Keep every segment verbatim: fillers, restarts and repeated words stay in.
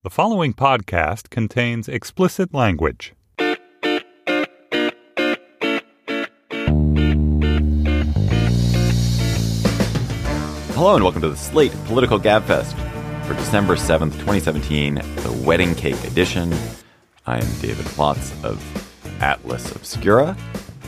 The following podcast contains explicit language. Hello and welcome to the Slate Political Gabfest for December seventh, twenty seventeen, the Wedding Cake Edition. I am David Plotz of Atlas Obscura.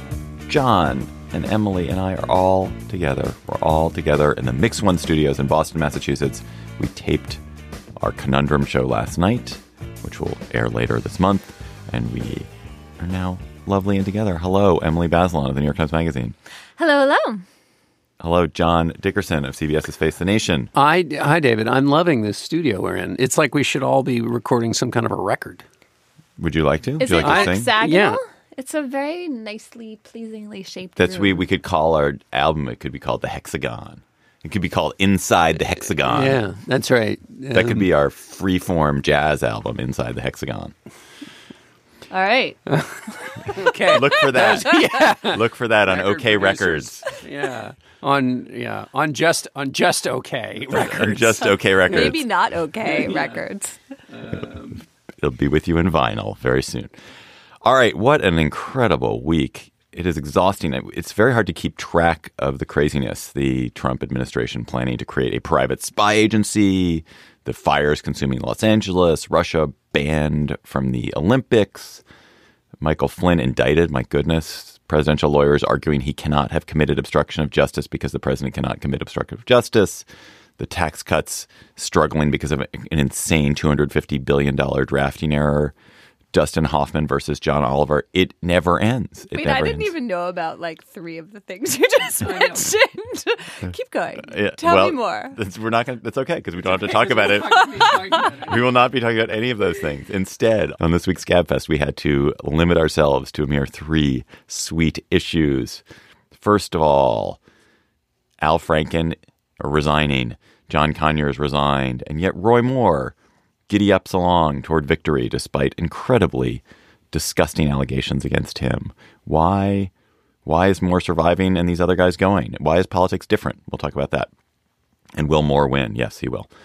John and Emily and I are all together. We're all together in the Mix One Studios in Boston, Massachusetts. We taped our Conundrum show last night, which will air later this month, and we are now lovely and together. Hello, Emily Bazelon of the New York Times Magazine. Hello, hello. Hello, John Dickerson of CBS's Face the Nation. Hi, hi, David. I'm loving this studio we're in. It's like we should all be recording some kind of a record. Would you like to? Is Would you it like to sing? hexagonal? Yeah. It's a very nicely, pleasingly shaped That's room. we we could call our album. It could be called the Hexagon. It could be called Inside the Hexagon. Yeah, that's right. That could Um, be our freeform jazz album, Inside the Hexagon. All right. okay. Look for that. yeah, Look for that on Record OK producers. Records. yeah, on yeah on just on just okay records. On just OK Records. Maybe not okay records. It'll be with you in vinyl very soon. All right, what an incredible week. It is exhausting. It's very hard to keep track of the craziness. The Trump administration planning to create a private spy agency, the fires consuming Los Angeles, Russia banned from the Olympics, Michael Flynn indicted, my goodness, presidential lawyers arguing he cannot have committed obstruction of justice because the president cannot commit obstruction of justice, the tax cuts struggling because of an insane two hundred fifty billion dollars drafting error, Dustin Hoffman versus John Oliver. It never ends. It Wait, never I didn't ends. even know about like three of the things you just mentioned. Keep going. Yeah, Tell well, me more. That's, we're not going. That's okay because we don't have to talk about it. We will not be talking about any of those things. Instead, on this week's Gabfest, we had to limit ourselves to a mere three sweet issues. First of all, Al Franken resigning, John Conyers resigned, and yet Roy Moore giddy-ups along toward victory despite incredibly disgusting allegations against him. Why? Why is Moore surviving and these other guys going? Why is politics different? We'll talk about that. And will Moore win? Yes, he will.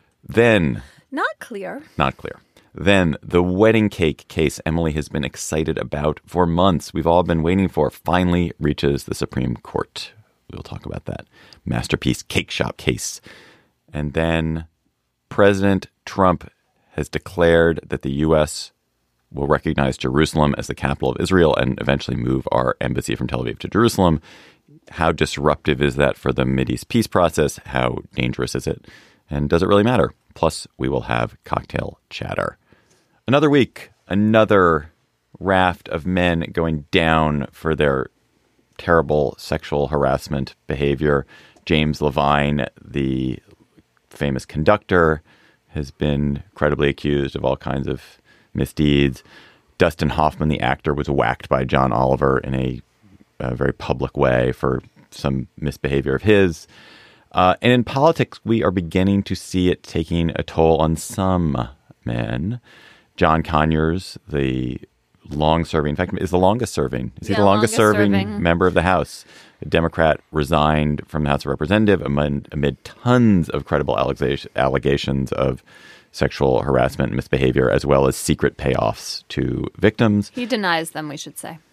Then, Not clear. not clear. Then the wedding cake case Emily has been excited about for months. We've all been waiting for finally reaches the Supreme Court. We'll talk about that masterpiece cake shop case. And then President Trump has declared that the U S will recognize Jerusalem as the capital of Israel and eventually move our embassy from Tel Aviv to Jerusalem. How disruptive is that for the Mideast peace process? How dangerous is it? And does it really matter? Plus, we will have cocktail chatter. Another week, another raft of men going down for their terrible sexual harassment behavior. James Levine, the famous conductor, has been credibly accused of all kinds of misdeeds. Dustin Hoffman, the actor, was whacked by John Oliver in a, a very public way for some misbehavior of his. Uh, and in politics, we are beginning to see it taking a toll on some men. John Conyers, the long-serving, in fact, is the longest-serving. Is he Yeah, the longest-serving longest-serving. member member of the House? A Democrat resigned from the House of Representatives amid, amid tons of credible allegation, allegations of sexual harassment and misbehavior, as well as secret payoffs to victims. He denies them, we should say.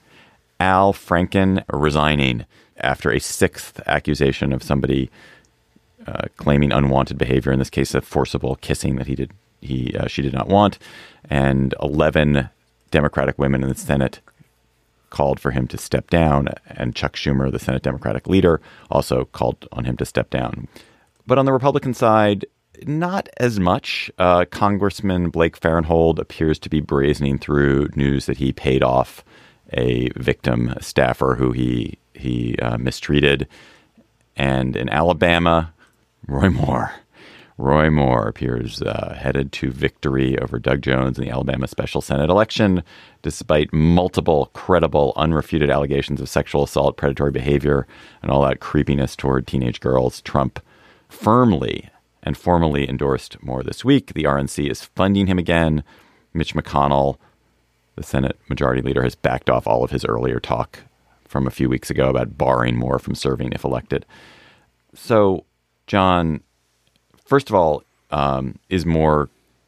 Al Franken resigning after a sixth accusation of somebody uh, claiming unwanted behavior, in this case, a forcible kissing that he did he uh, she did not want, and eleven Democratic women in the Senate called for him to step down, and Chuck Schumer, the Senate Democratic leader, also called on him to step down. But on the Republican side, not as much. Uh, Congressman Blake Farenthold appears to be brazening through news that he paid off a victim staffer who he he uh, mistreated. And in Alabama, Roy Moore. Roy Moore appears uh, headed to victory over Doug Jones in the Alabama special Senate election, despite multiple credible, unrefuted allegations of sexual assault, predatory behavior, and all that creepiness toward teenage girls. Trump firmly and formally endorsed Moore this week. The R N C is funding him again. Mitch McConnell, the Senate Majority Leader, has backed off all of his earlier talk from a few weeks ago about barring Moore from serving if elected. So, John, first of all, um, is Moore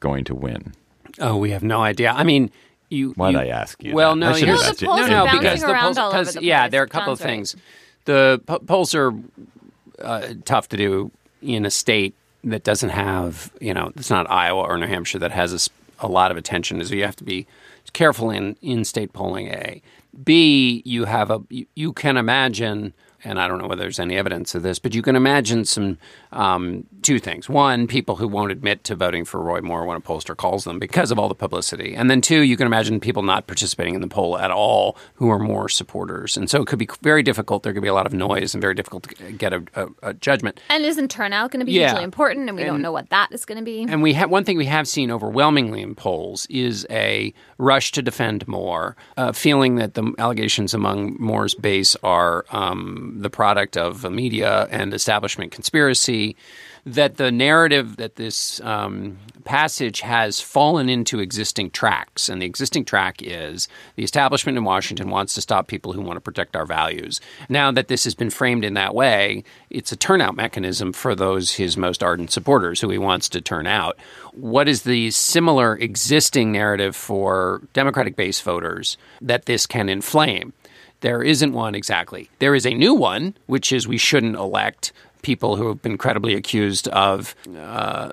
going to win? Oh, we have no idea. I mean, you. Why'd you, I ask you? Well, that? no, I should No, have the asked you. polls no, are no, bouncing because the around polls, all over because the yeah, place. there are a couple John's of right. things. The po- polls are uh, tough to do in a state that doesn't have, you know, it's not Iowa or New Hampshire that has a, s- a lot of attention. So you have to be careful in in-state polling. A, B, you have a you, you can imagine. And I don't know whether there's any evidence of this, but you can imagine some um, two things. One, people who won't admit to voting for Roy Moore when a pollster calls them because of all the publicity. And then two, you can imagine people not participating in the poll at all who are Moore supporters. And so it could be very difficult. There could be a lot of noise and very difficult to get a, a, a judgment. And isn't turnout going to be Yeah. hugely important? And we don't And- know what that is going to be. And we have one thing we have seen overwhelmingly in polls is a rush to defend Moore, uh, feeling that the allegations among Moore's base are um, the product of a media and establishment conspiracy, that the narrative that this um, passage has fallen into existing tracks. And the existing track is the establishment in Washington wants to stop people who want to protect our values. Now that this has been framed in that way, it's a turnout mechanism for those his most ardent supporters who he wants to turn out. What is the similar existing narrative for Democratic base voters that this can inflame? There isn't one exactly. There is a new one, which is we shouldn't elect people who have been credibly accused of uh,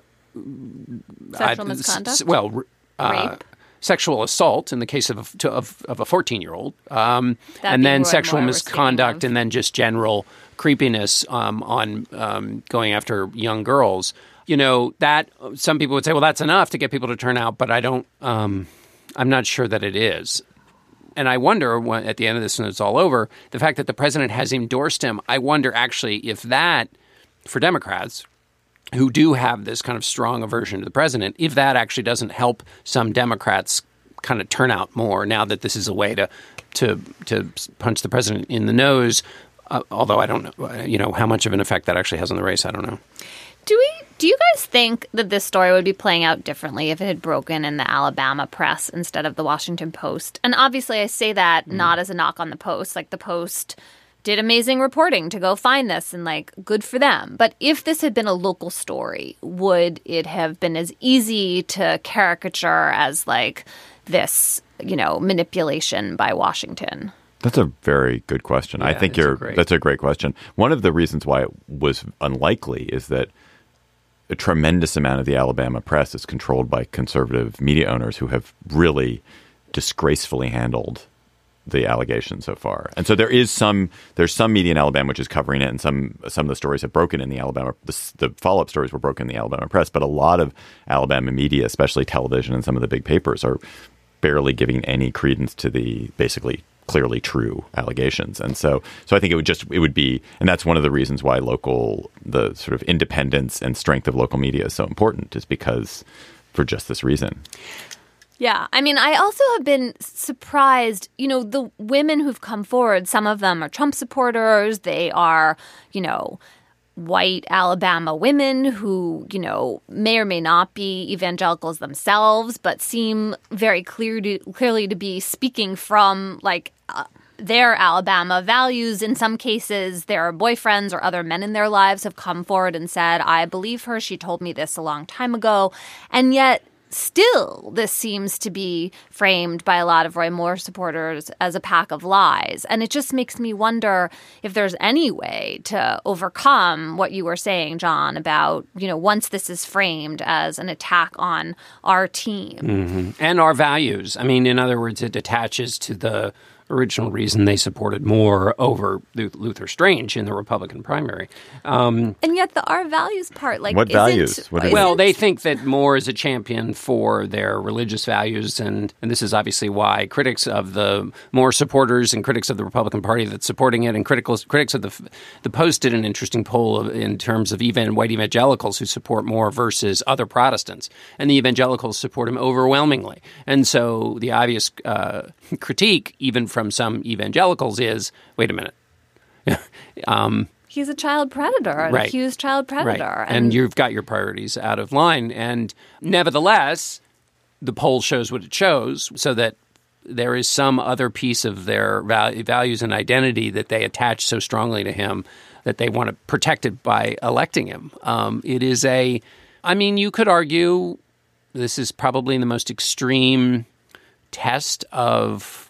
Sexual uh, misconduct? s- well, uh, Rape? sexual assault in the case of a, to, of, of a fourteen-year-old, um, That and being then Roy sexual Moore we're speaking misconduct, of. and then just general creepiness um, on um, going after young girls. You know, that some people would say, well, that's enough to get people to turn out, but I don't. Um, I'm not sure that it is. And I wonder, when, at the end of this, when it's all over, the fact that the president has endorsed him, I wonder actually if that, for Democrats who do have this kind of strong aversion to the president, if that actually doesn't help some Democrats kind of turn out more now that this is a way to to to punch the president in the nose. Uh, although I don't know, you know, how much of an effect that actually has on the race, I don't know. Do we? Do you guys think that this story would be playing out differently if it had broken in the Alabama press instead of the Washington Post? And obviously, I say that Mm. not as a knock on the Post. Like the Post did amazing reporting to go find this, and like good for them. But if this had been a local story, would it have been as easy to caricature as like this, you know, manipulation by Washington? That's a very good question. I Yeah, think it's a you're. great- That's a great question. One of the reasons why it was unlikely is that a tremendous amount of the Alabama press is controlled by conservative media owners who have really disgracefully handled the allegations so far. And so there is some there's some media in Alabama which is covering it, and some some of the stories have broken in the Alabama. The, the follow up stories were broken in the Alabama press, but a lot of Alabama media, especially television and some of the big papers, are barely giving any credence to the basically clearly true allegations. And so so I think it would just it would be and that's one of the reasons why local the sort of independence and strength of local media is so important, is because for just this reason. Yeah. I mean, I also have been surprised, you know, the women who've come forward, some of them are Trump supporters. They are, you know, white Alabama women who, you know, may or may not be evangelicals themselves, but seem very clear to, clearly to be speaking from like uh, their Alabama values. In some cases, their boyfriends or other men in their lives have come forward and said, I believe her. She told me this a long time ago. And yet still, this seems to be framed by a lot of Roy Moore supporters as a pack of lies. And it just makes me wonder if there's any way to overcome what you were saying, John, about, you know, once this is framed as an attack on our team. Mm-hmm. And our values. I mean, in other words, it attaches to the original reason they supported Moore over Luther Strange in the Republican primary. Um, and yet the our values part, like, what isn't, values? What is well, isn't- they think that Moore is a champion for their religious values, and, and this is obviously why critics of the Moore supporters and critics of the Republican Party that's supporting it, and critical, critics of the the Post did an interesting poll of, in terms of even white evangelicals who support Moore versus other Protestants, and the evangelicals support him overwhelmingly. And so the obvious uh, critique, even from some evangelicals, is, wait a minute. um, He's a child predator, an Right. accused child predator. Right. And, you've got your priorities out of line. And nevertheless, the poll shows what it shows, so that there is some other piece of their val- values and identity that they attach so strongly to him that they want to protect it by electing him. Um, it is a, I mean, you could argue This is probably the most extreme test of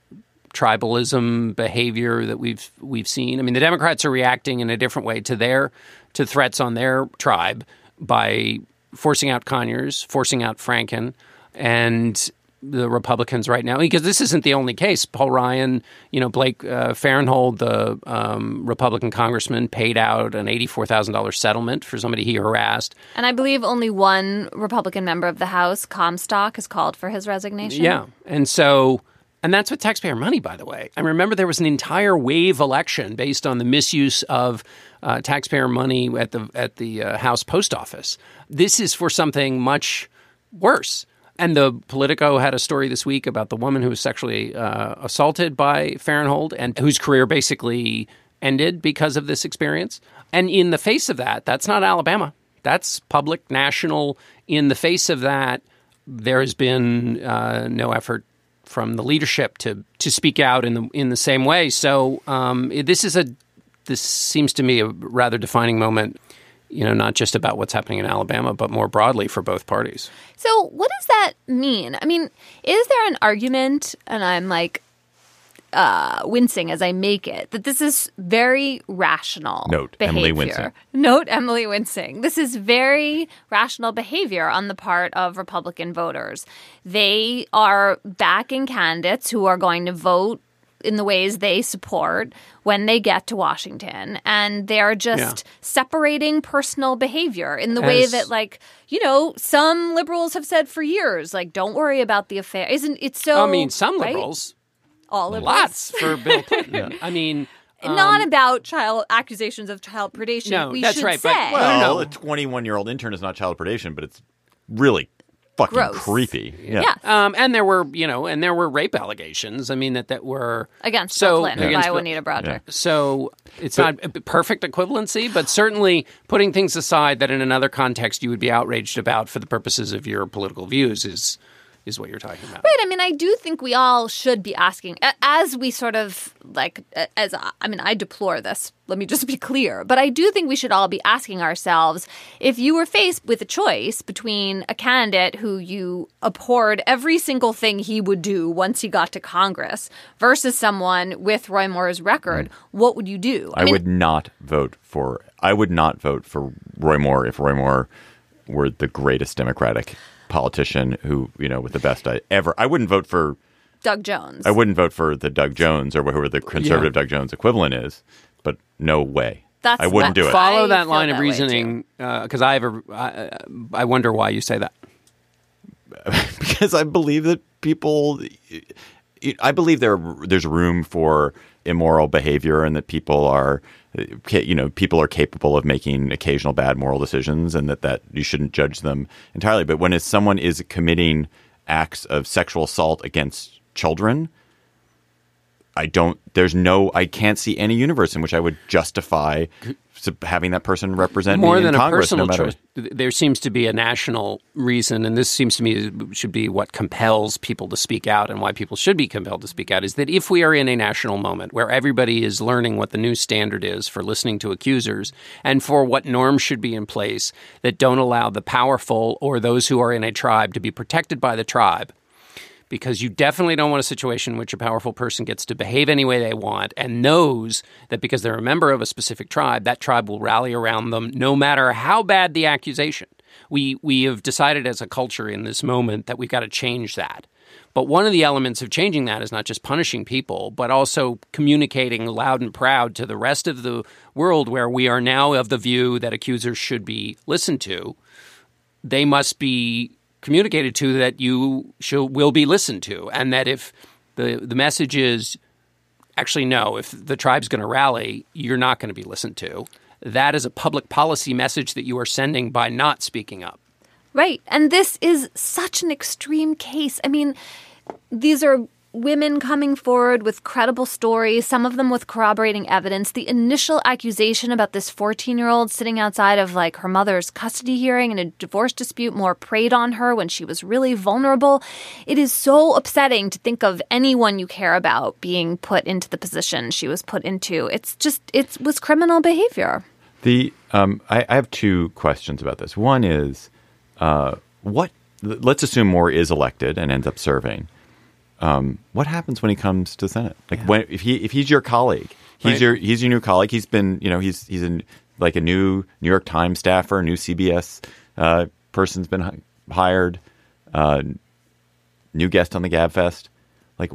tribalism behavior that we've we've seen. I mean, the Democrats are reacting in a different way to their to threats on their tribe by forcing out Conyers, forcing out Franken, and the Republicans right now, because this isn't the only case. Paul Ryan, you know, Blake uh, Farenthold, the um, Republican congressman, paid out an eighty-four thousand dollars settlement for somebody he harassed. And I believe only one Republican member of the House, Comstock, has called for his resignation. Yeah. And so, and that's with taxpayer money, by the way. I remember there was an entire wave election based on the misuse of uh, taxpayer money at the, at the uh, House post office. This is for something much worse. And the Politico had a story this week about the woman who was sexually uh, assaulted by Farenthold and whose career basically ended because of this experience. And in the face of that, that's not Alabama. That's public, national. In the face of that, there has been uh, no effort from the leadership to to speak out in the in the same way. So um, this is a this seems to me a rather defining moment. You know, not just about what's happening in Alabama, but more broadly for both parties. So what does that mean? I mean, is there an argument, and I'm like uh, wincing as I make it, that this is very rational Note, behavior? Emily wincing. Note, Emily wincing. This is very rational behavior on the part of Republican voters. They are backing candidates who are going to vote in the ways they support when they get to Washington. And they're just yeah. separating personal behavior in the As, way that, like, you know, some liberals have said for years, like, don't worry about the affair. Isn't it so? I mean, some right? liberals. All liberals. Lots for Bill Clinton. yeah. I mean. Um, Not about child accusations of child predation. No, we that's should right. Say. But, well, no, no. a twenty-one-year-old intern is not child predation, but it's really fucking Gross. creepy. Yeah. Yes. Um, and there were, you know, and there were rape allegations. I mean, that, that were against so, Bill Clinton against by Bill, Juanita Broaddrick. Yeah. So it's but, not a perfect equivalency, but certainly putting things aside that in another context you would be outraged about for the purposes of your political views is is what you're talking about. Right. I mean, I do think we all should be asking, as we sort of like, as I mean, I deplore this. Let me just be clear. But I do think we should all be asking ourselves, if you were faced with a choice between a candidate who you abhorred every single thing he would do once he got to Congress versus someone with Roy Moore's record, mm. what would you do? I, I mean, would not vote for, I would not vote for Roy Moore if Roy Moore were the greatest Democratic politician who, you know, with the best I ever. I wouldn't vote for Doug Jones. I wouldn't vote for the Doug Jones or whoever the conservative yeah. Doug Jones equivalent is, but no way. That's I wouldn't that, do it. Follow I that line of that reasoning because uh, I have a. I, I wonder why you say that. Because I believe that people. I believe there there's room for immoral behavior, and that people are, you know, people are capable of making occasional bad moral decisions, and that, that you shouldn't judge them entirely. But when someone is committing acts of sexual assault against children, I don't, there's no, I can't see any universe in which I would justify having that person represent More me than in Congress. a personal no matter. choice. There seems to be a national reason, and this seems to me should be what compels people to speak out and why people should be compelled to speak out, is that if we are in a national moment where everybody is learning what the new standard is for listening to accusers and for what norms should be in place that don't allow the powerful or those who are in a tribe to be protected by the tribe, because you definitely don't want a situation in which a powerful person gets to behave any way they want and knows that because they're a member of a specific tribe, that tribe will rally around them no matter how bad the accusation. We we have decided as a culture in this moment that we've got to change that. But one of the elements of changing that is not just punishing people, but also communicating loud and proud to the rest of the world where we are now of the view that accusers should be listened to. They must be communicated to that you shall, will be listened to, and that if the the message is actually no, if the tribe's going to rally, you're not going to be listened to. That is a public policy message that you are sending by not speaking up. Right. And this is such an extreme case. I mean, these are women coming forward with credible stories, some of them with corroborating evidence. The initial accusation about this fourteen-year-old sitting outside of like her mother's custody hearing in a divorce dispute more preyed on her when she was really vulnerable. It is so upsetting to think of anyone you care about being put into the position she was put into. It's just, it was criminal behavior. The um, I, I have two questions about this. One is, uh, what let's assume Moore is elected and ends up serving. Um, what happens when he comes to the Senate? Like Yeah. when if he if he's your colleague, he's Right. your he's your new colleague. He's been you know he's he's in like a new New York Times staffer, a new C B S uh, person's been hi- hired, uh, new guest on the Gabfest. Like,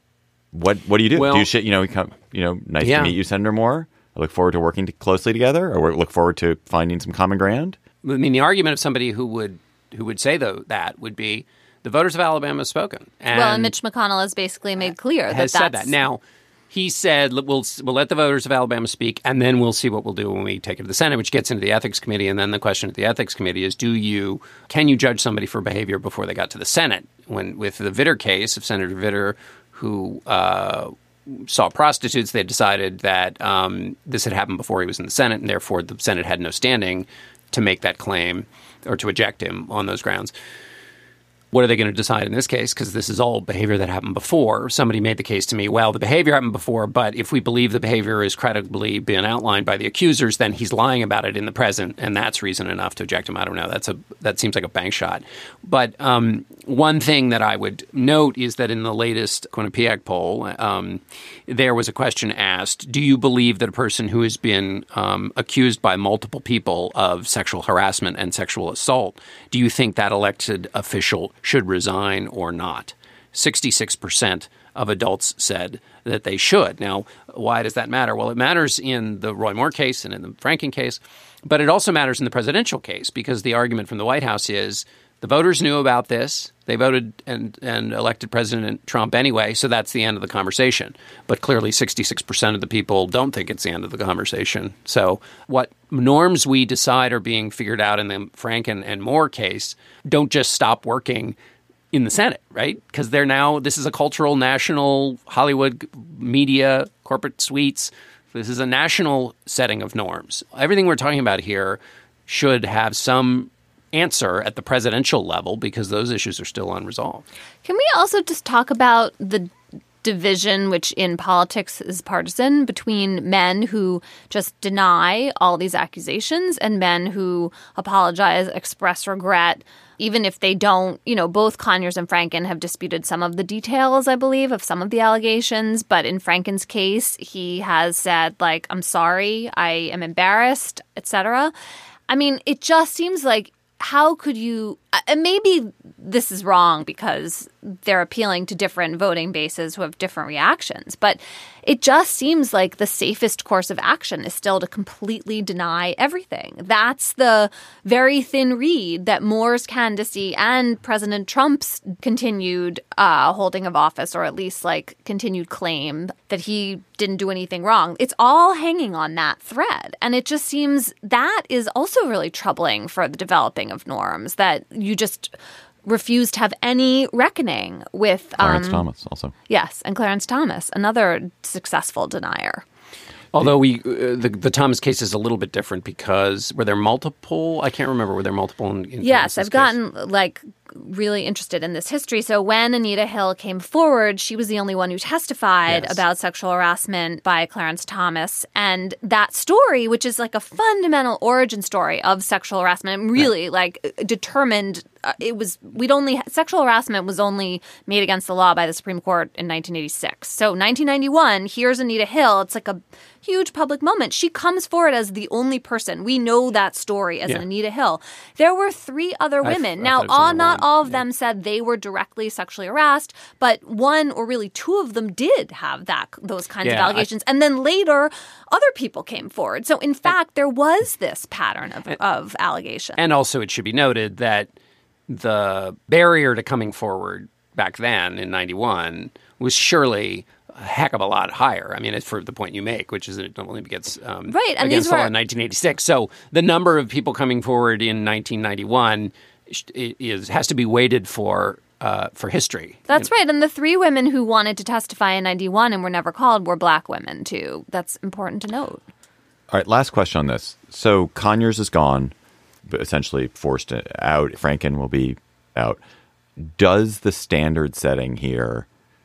what what do you do? Well- do you sh- you know come you know nice Yeah. to meet you, Senator Moore. I look forward to working t- closely together, or look forward to finding some common ground. I mean, the argument of somebody who would who would say though that would be the voters of Alabama have spoken. And well, and Mitch McConnell has basically made clear that has that's said that. Now, he said we'll we'll let the voters of Alabama speak, and then we'll see what we'll do when we take it to the Senate, which gets into the ethics committee. And then the question at the ethics committee is: Do you can you judge somebody for behavior before they got to the Senate? When with the Vitter case of Senator Vitter, who uh, saw prostitutes, they decided that um, this had happened before he was in the Senate, and therefore the Senate had no standing to make that claim or to eject him on those grounds. What are they going to decide in this case? Because this is all behavior that happened before. Somebody made the case to me, well, the behavior happened before, but if we believe the behavior is credibly been outlined by the accusers, then he's lying about it in the present, and that's reason enough to eject him. I don't know. That's a that seems like a bank shot. But um, one thing that I would note is that in the latest Quinnipiac poll, um, there was a question asked, do you believe that a person who has been um, accused by multiple people of sexual harassment and sexual assault, do you think that elected official should resign or not? sixty-six percent of adults said that they should. Now, why does that matter? Well, it matters in the Roy Moore case and in the Franken case, but it also matters in the presidential case because the argument from the White House is the voters knew about this. They voted and, and elected President Trump anyway, so that's the end of the conversation. But clearly sixty-six percent of the people don't think it's the end of the conversation. So what norms we decide are being figured out in the Franken and Moore case don't just stop working in the Senate, right? Because they're now, this is a cultural, national, Hollywood media, corporate suites. This is a national setting of norms. Everything we're talking about here should have some answer at the presidential level because those issues are still unresolved. Can we also just talk about the division, which in politics is partisan, between men who just deny all these accusations and men who apologize, express regret, even if they don't? You know, both Conyers and Franken have disputed some of the details, I believe, of some of the allegations. But in Franken's case, he has said, like, I'm sorry, I am embarrassed, et cetera. I mean, it just seems like, how could you – and maybe this is wrong because they're appealing to different voting bases who have different reactions. But it just seems like the safest course of action is still to completely deny everything. That's the very thin reed that Moore's candidacy and President Trump's continued uh, holding of office, or at least like continued claim that he didn't do anything wrong. It's all hanging on that thread. And it just seems that is also really troubling for the developing of norms, that you just refuse to have any reckoning with Clarence um, Thomas also. Yes, and Clarence Thomas, another successful denier. Although we, uh, the, the Thomas case is a little bit different because were there multiple? I can't remember. Were there multiple? In, in Yes, Thomas's I've case? gotten like really interested in this history. So when Anita Hill came forward, she was the only one who testified Yes. about sexual harassment by Clarence Thomas. And that story, which is like a fundamental origin story of sexual harassment, really like determined uh, it was we'd only sexual harassment was only made against the law by the Supreme Court in nineteen eighty-six. So nineteen ninety-one, here's Anita Hill. It's like a huge public moment. She comes forward as the only person. We know that story as Yeah. an Anita Hill. There were three other I- women. I now, thought it was all, only not one. all of Yeah. them said they were directly sexually harassed, but one or really two of them did have that those kinds of Yeah, I- allegations. And then later, other people came forward. So, in fact, there was this pattern of, of allegations. And also, it should be noted that the barrier to coming forward back then in ninety-one was surely a heck of a lot higher. I mean, it's for the point you make, which is that it only gets um, Right, and against these the law were- in nineteen eighty-six. So the number of people coming forward in nineteen ninety-one is has to be weighted for uh, for history. That's right. And the three women who wanted to testify in ninety-one and were never called were black women, too. That's important to note. All right, last question on this. So Conyers is gone, but essentially forced out. Franken will be out. Does the standard setting here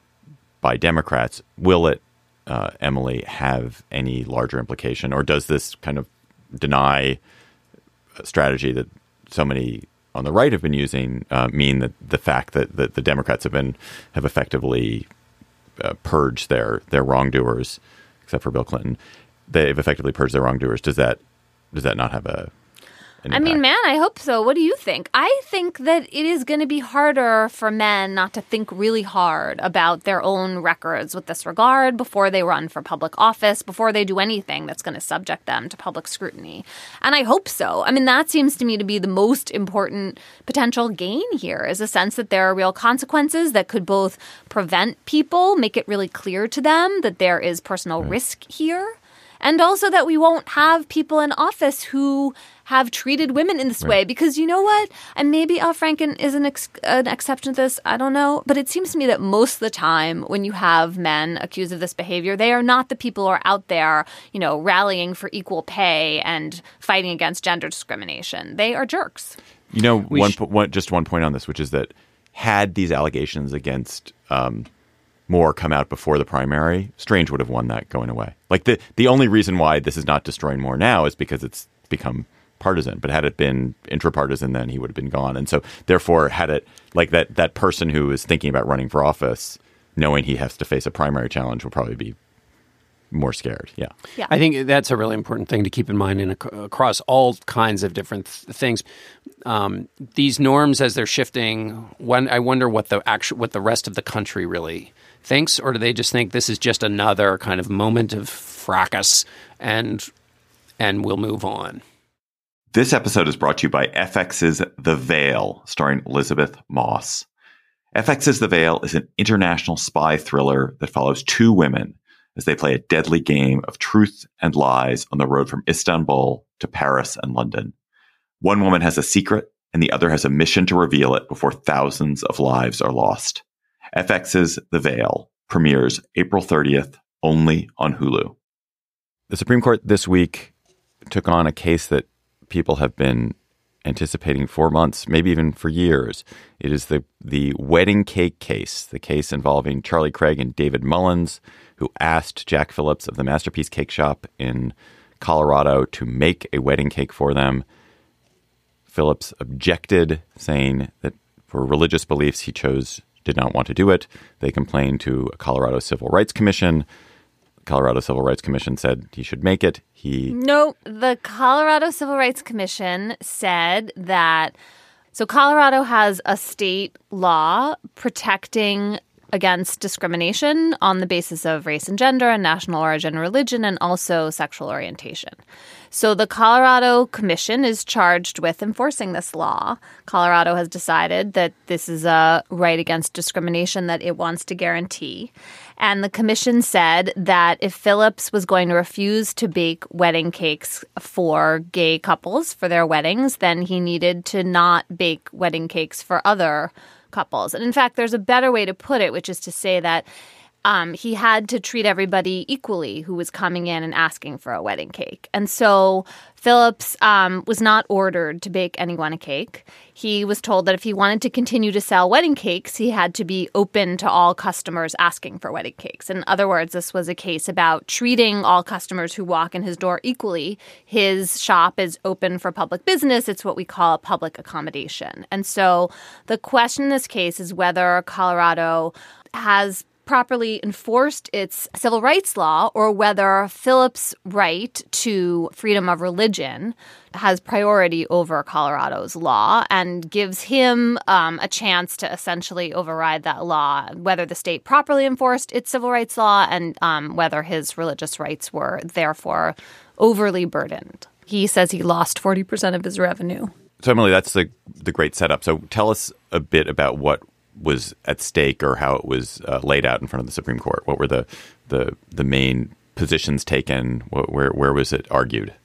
by Democrats, will it, uh, Emily, have any larger implication? Or does this kind of deny a strategy that so many on the right have been using uh, mean that the fact that, that the Democrats have been have effectively uh, purged their their wrongdoers, except for Bill Clinton, they've effectively purged their wrongdoers. Does that does that not have a I mean, man, I hope so. What do you think? I think that it is going to be harder for men not to think really hard about their own records with this regard before they run for public office, before they do anything that's going to subject them to public scrutiny. And I hope so. I mean, that seems to me to be the most important potential gain here, is a sense that there are real consequences that could both prevent people, make it really clear to them that there is personal right. risk here, and also that we won't have people in office who have treated women in this right. way. Because you know what? And maybe Al Franken is an, ex- an exception to this. I don't know. But it seems to me that most of the time when you have men accused of this behavior, they are not the people who are out there, you know, rallying for equal pay and fighting against gender discrimination. They are jerks. You know, one, sh- one just one point on this, which is that had these allegations against um, Moore come out before the primary, Strange would have won that going away. Like the, the only reason why this is not destroying Moore now is because it's become partisan. But had it been intrapartisan, then he would have been gone. And so therefore, had it like that, that person who is thinking about running for office, knowing he has to face a primary challenge, will probably be more scared. Yeah. yeah. I think that's a really important thing to keep in mind in a, across all kinds of different th- things. Um, these norms, as they're shifting, when I wonder what the actual, what the rest of the country really thinks, or do they just think this is just another kind of moment of fracas and and we'll move on? This episode is brought to you by F X's The Veil, starring Elizabeth Moss. F X's The Veil is an international spy thriller that follows two women as they play a deadly game of truth and lies on the road from Istanbul to Paris and London. One woman has a secret, and the other has a mission to reveal it before thousands of lives are lost. F X's The Veil premieres April thirtieth, only on Hulu. The Supreme Court this week took on a case that people have been anticipating for months, maybe even for years. It is the the wedding cake case, the case involving Charlie Craig and David Mullins, who asked Jack Phillips of the Masterpiece Cake Shop in Colorado to make a wedding cake for them. Phillips objected, saying that for religious beliefs he chose did not want to do it. They complained to a Colorado Civil Rights Commission. Colorado Civil Rights Commission said he should make it. He No, the Colorado Civil Rights Commission said that, so Colorado has a state law protecting against discrimination on the basis of race and gender and national origin, religion, and also sexual orientation. So the Colorado Commission is charged with enforcing this law. Colorado has decided that this is a right against discrimination that it wants to guarantee. And the commission said that if Phillips was going to refuse to bake wedding cakes for gay couples for their weddings, then he needed to not bake wedding cakes for other couples. And in fact, there's a better way to put it, which is to say that um, he had to treat everybody equally who was coming in and asking for a wedding cake. And so Phillips um, was not ordered to bake anyone a cake. He was told that if he wanted to continue to sell wedding cakes, he had to be open to all customers asking for wedding cakes. In other words, this was a case about treating all customers who walk in his door equally. His shop is open for public business. It's what we call a public accommodation. And so the question in this case is whether Colorado has properly enforced its civil rights law, or whether Phillips' right to freedom of religion has priority over Colorado's law and gives him um, a chance to essentially override that law, whether the state properly enforced its civil rights law and um, whether his religious rights were therefore overly burdened. He says he lost forty percent of his revenue. So, Emily, that's the the great setup. So tell us a bit about what was at stake or how it was uh, laid out in front of the Supreme Court. What were the the, the main positions taken? What, where where was it argued?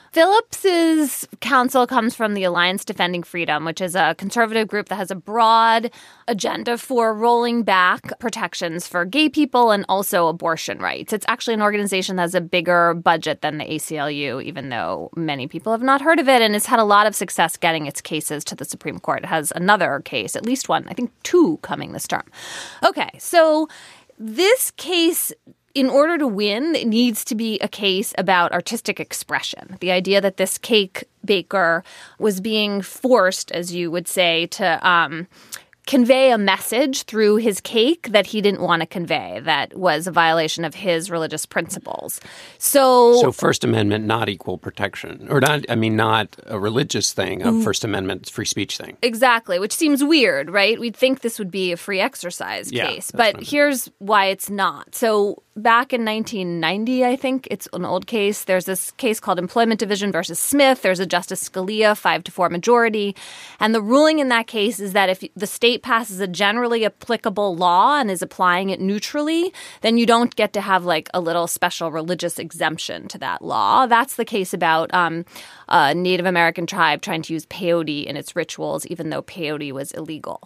Phillips's counsel comes from the Alliance Defending Freedom, which is a conservative group that has a broad agenda for rolling back protections for gay people and also abortion rights. It's actually an organization that has a bigger budget than the A C L U, even though many people have not heard of it, and it's had a lot of success getting its cases to the Supreme Court. It has another case, at least one, I think two coming this term. Okay, so this case in order to win, it needs to be a case about artistic expression. The idea that this cake baker was being forced, as you would say, to um, convey a message through his cake that he didn't want to convey, that was a violation of his religious principles. So, so First Amendment, not equal protection, or not, I mean, not a religious thing, a First Amendment free speech thing. Exactly, which seems weird, right? We'd think this would be a free exercise Yeah, case, that's but here's why it's not. So back in nineteen ninety, I think, it's an old case. There's this case called Employment Division versus Smith. There's a Justice Scalia five to four majority. And the ruling in that case is that if the state passes a generally applicable law and is applying it neutrally, then you don't get to have like a little special religious exemption to that law. That's the case about um, a Native American tribe trying to use peyote in its rituals, even though peyote was illegal.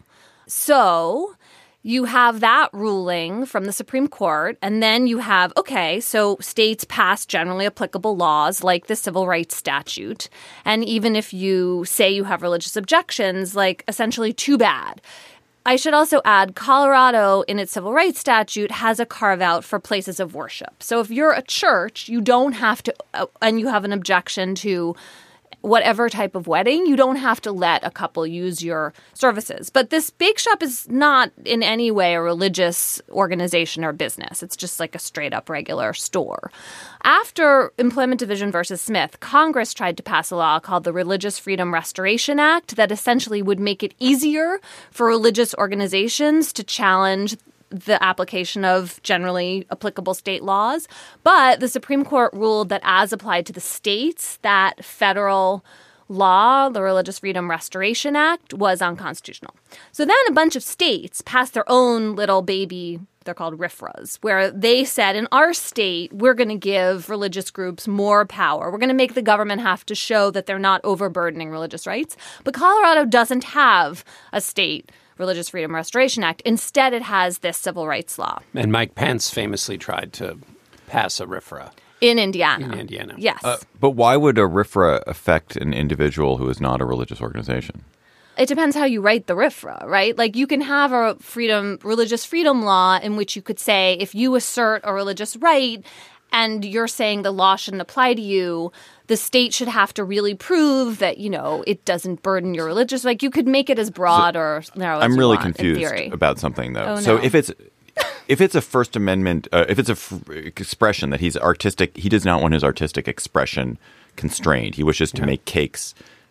So you have that ruling from the Supreme Court, and then you have, okay, so states pass generally applicable laws like the Civil Rights Statute. And even if you say you have religious objections, like essentially too bad. I should also add, Colorado, in its civil rights statute, has a carve-out for places of worship. So if you're a church, you don't have to, uh, and you have an objection to whatever type of wedding, you don't have to let a couple use your services. But this bake shop is not in any way a religious organization or business. It's just like a straight-up regular store. After Employment Division versus Smith, Congress tried to pass a law called the Religious Freedom Restoration Act that essentially would make it easier for religious organizations to challenge the application of generally applicable state laws. But the Supreme Court ruled that as applied to the states, that federal law, the Religious Freedom Restoration Act, was unconstitutional. So then a bunch of states passed their own little baby, they're called R F R As, where they said, in our state, we're going to give religious groups more power. We're going to make the government have to show that they're not overburdening religious rights. But Colorado doesn't have a state Religious Freedom Restoration Act. Instead, it has this civil rights law. And Mike Pence famously tried to pass a R F R A. In Indiana. In Indiana. Yes. Uh, but why would a R F R A affect an individual who is not a religious organization? It depends how you write the R F R A, right? Like you can have a freedom, religious freedom law in which you could say if you assert a religious right and you're saying the law shouldn't apply to you, the state should have to really prove that, you know, it doesn't burden your religious. Like you could make it as broad so, or narrow as I'm you really want, confused in theory. about something, though. Oh, so no. if it's if it's a First Amendment, uh, if it's a f- expression that he's artistic, he does not want his artistic expression constrained. He wishes to yeah. make cakes.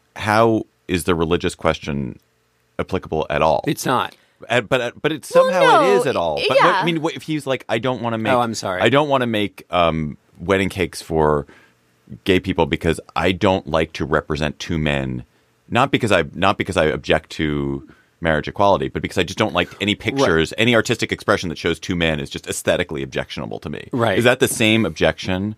How is the religious question applicable at all? It's not. At, but at, but it somehow well, no. it is at all. But yeah. what, I mean, what, if he's like, I don't want to make. Oh, I'm sorry. I don't want to make um, wedding cakes for gay people because I don't like to represent two men. Not because I not because I object to marriage equality, but because I just don't like any pictures, right. any artistic expression that shows two men is just aesthetically objectionable to me. Right. Is that the same objection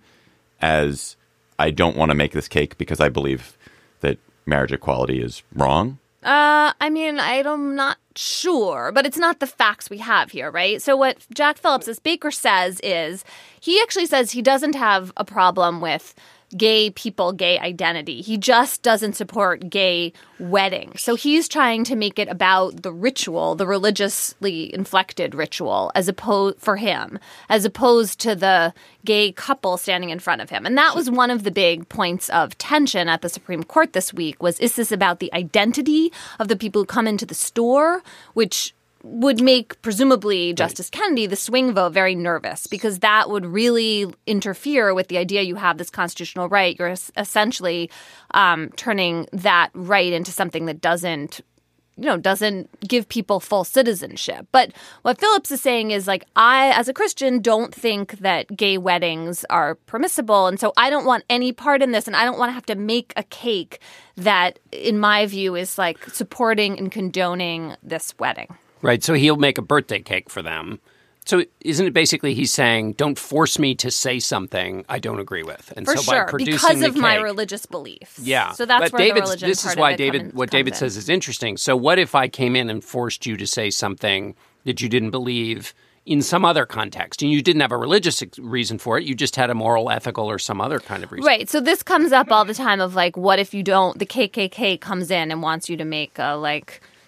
as I don't want to make this cake because I believe that marriage equality is wrong? Uh, I mean, I'm not sure, but it's not the facts we have here, right? So what Jack Phillips, this baker, says is he actually says he doesn't have a problem with gay people, gay identity. He just doesn't support gay weddings. So he's trying to make it about the ritual, the religiously inflected ritual, as opposed for him, as opposed to the gay couple standing in front of him. And that was one of the big points of tension at the Supreme Court this week was, is this about the identity of the people who come into the store, which would make, presumably, Justice right. Kennedy, the swing vote, very nervous because that would really interfere with the idea you have this constitutional right. You're essentially um, turning that right into something that doesn't, you know, doesn't give people full citizenship. But what Phillips is saying is, like, I, as a Christian, don't think that gay weddings are permissible. And so I don't want any part in this. And I don't want to have to make a cake that, in my view, is, like, supporting and condoning this wedding. Right, so he'll make a birthday cake for them. So isn't it basically he's saying, don't force me to say something I don't agree with? And for so sure, by producing because the of cake, my religious beliefs. Yeah. So that's but where David's, the religion this part is why of it David, come in, what David in. says is interesting. So what if I came in and forced you to say something that you didn't believe in some other context, and you didn't have a religious reason for it, you just had a moral, ethical, or some other kind of reason? Right, so this comes up all the time of, like, what if you don't, the K K K comes in and wants you to make a, like,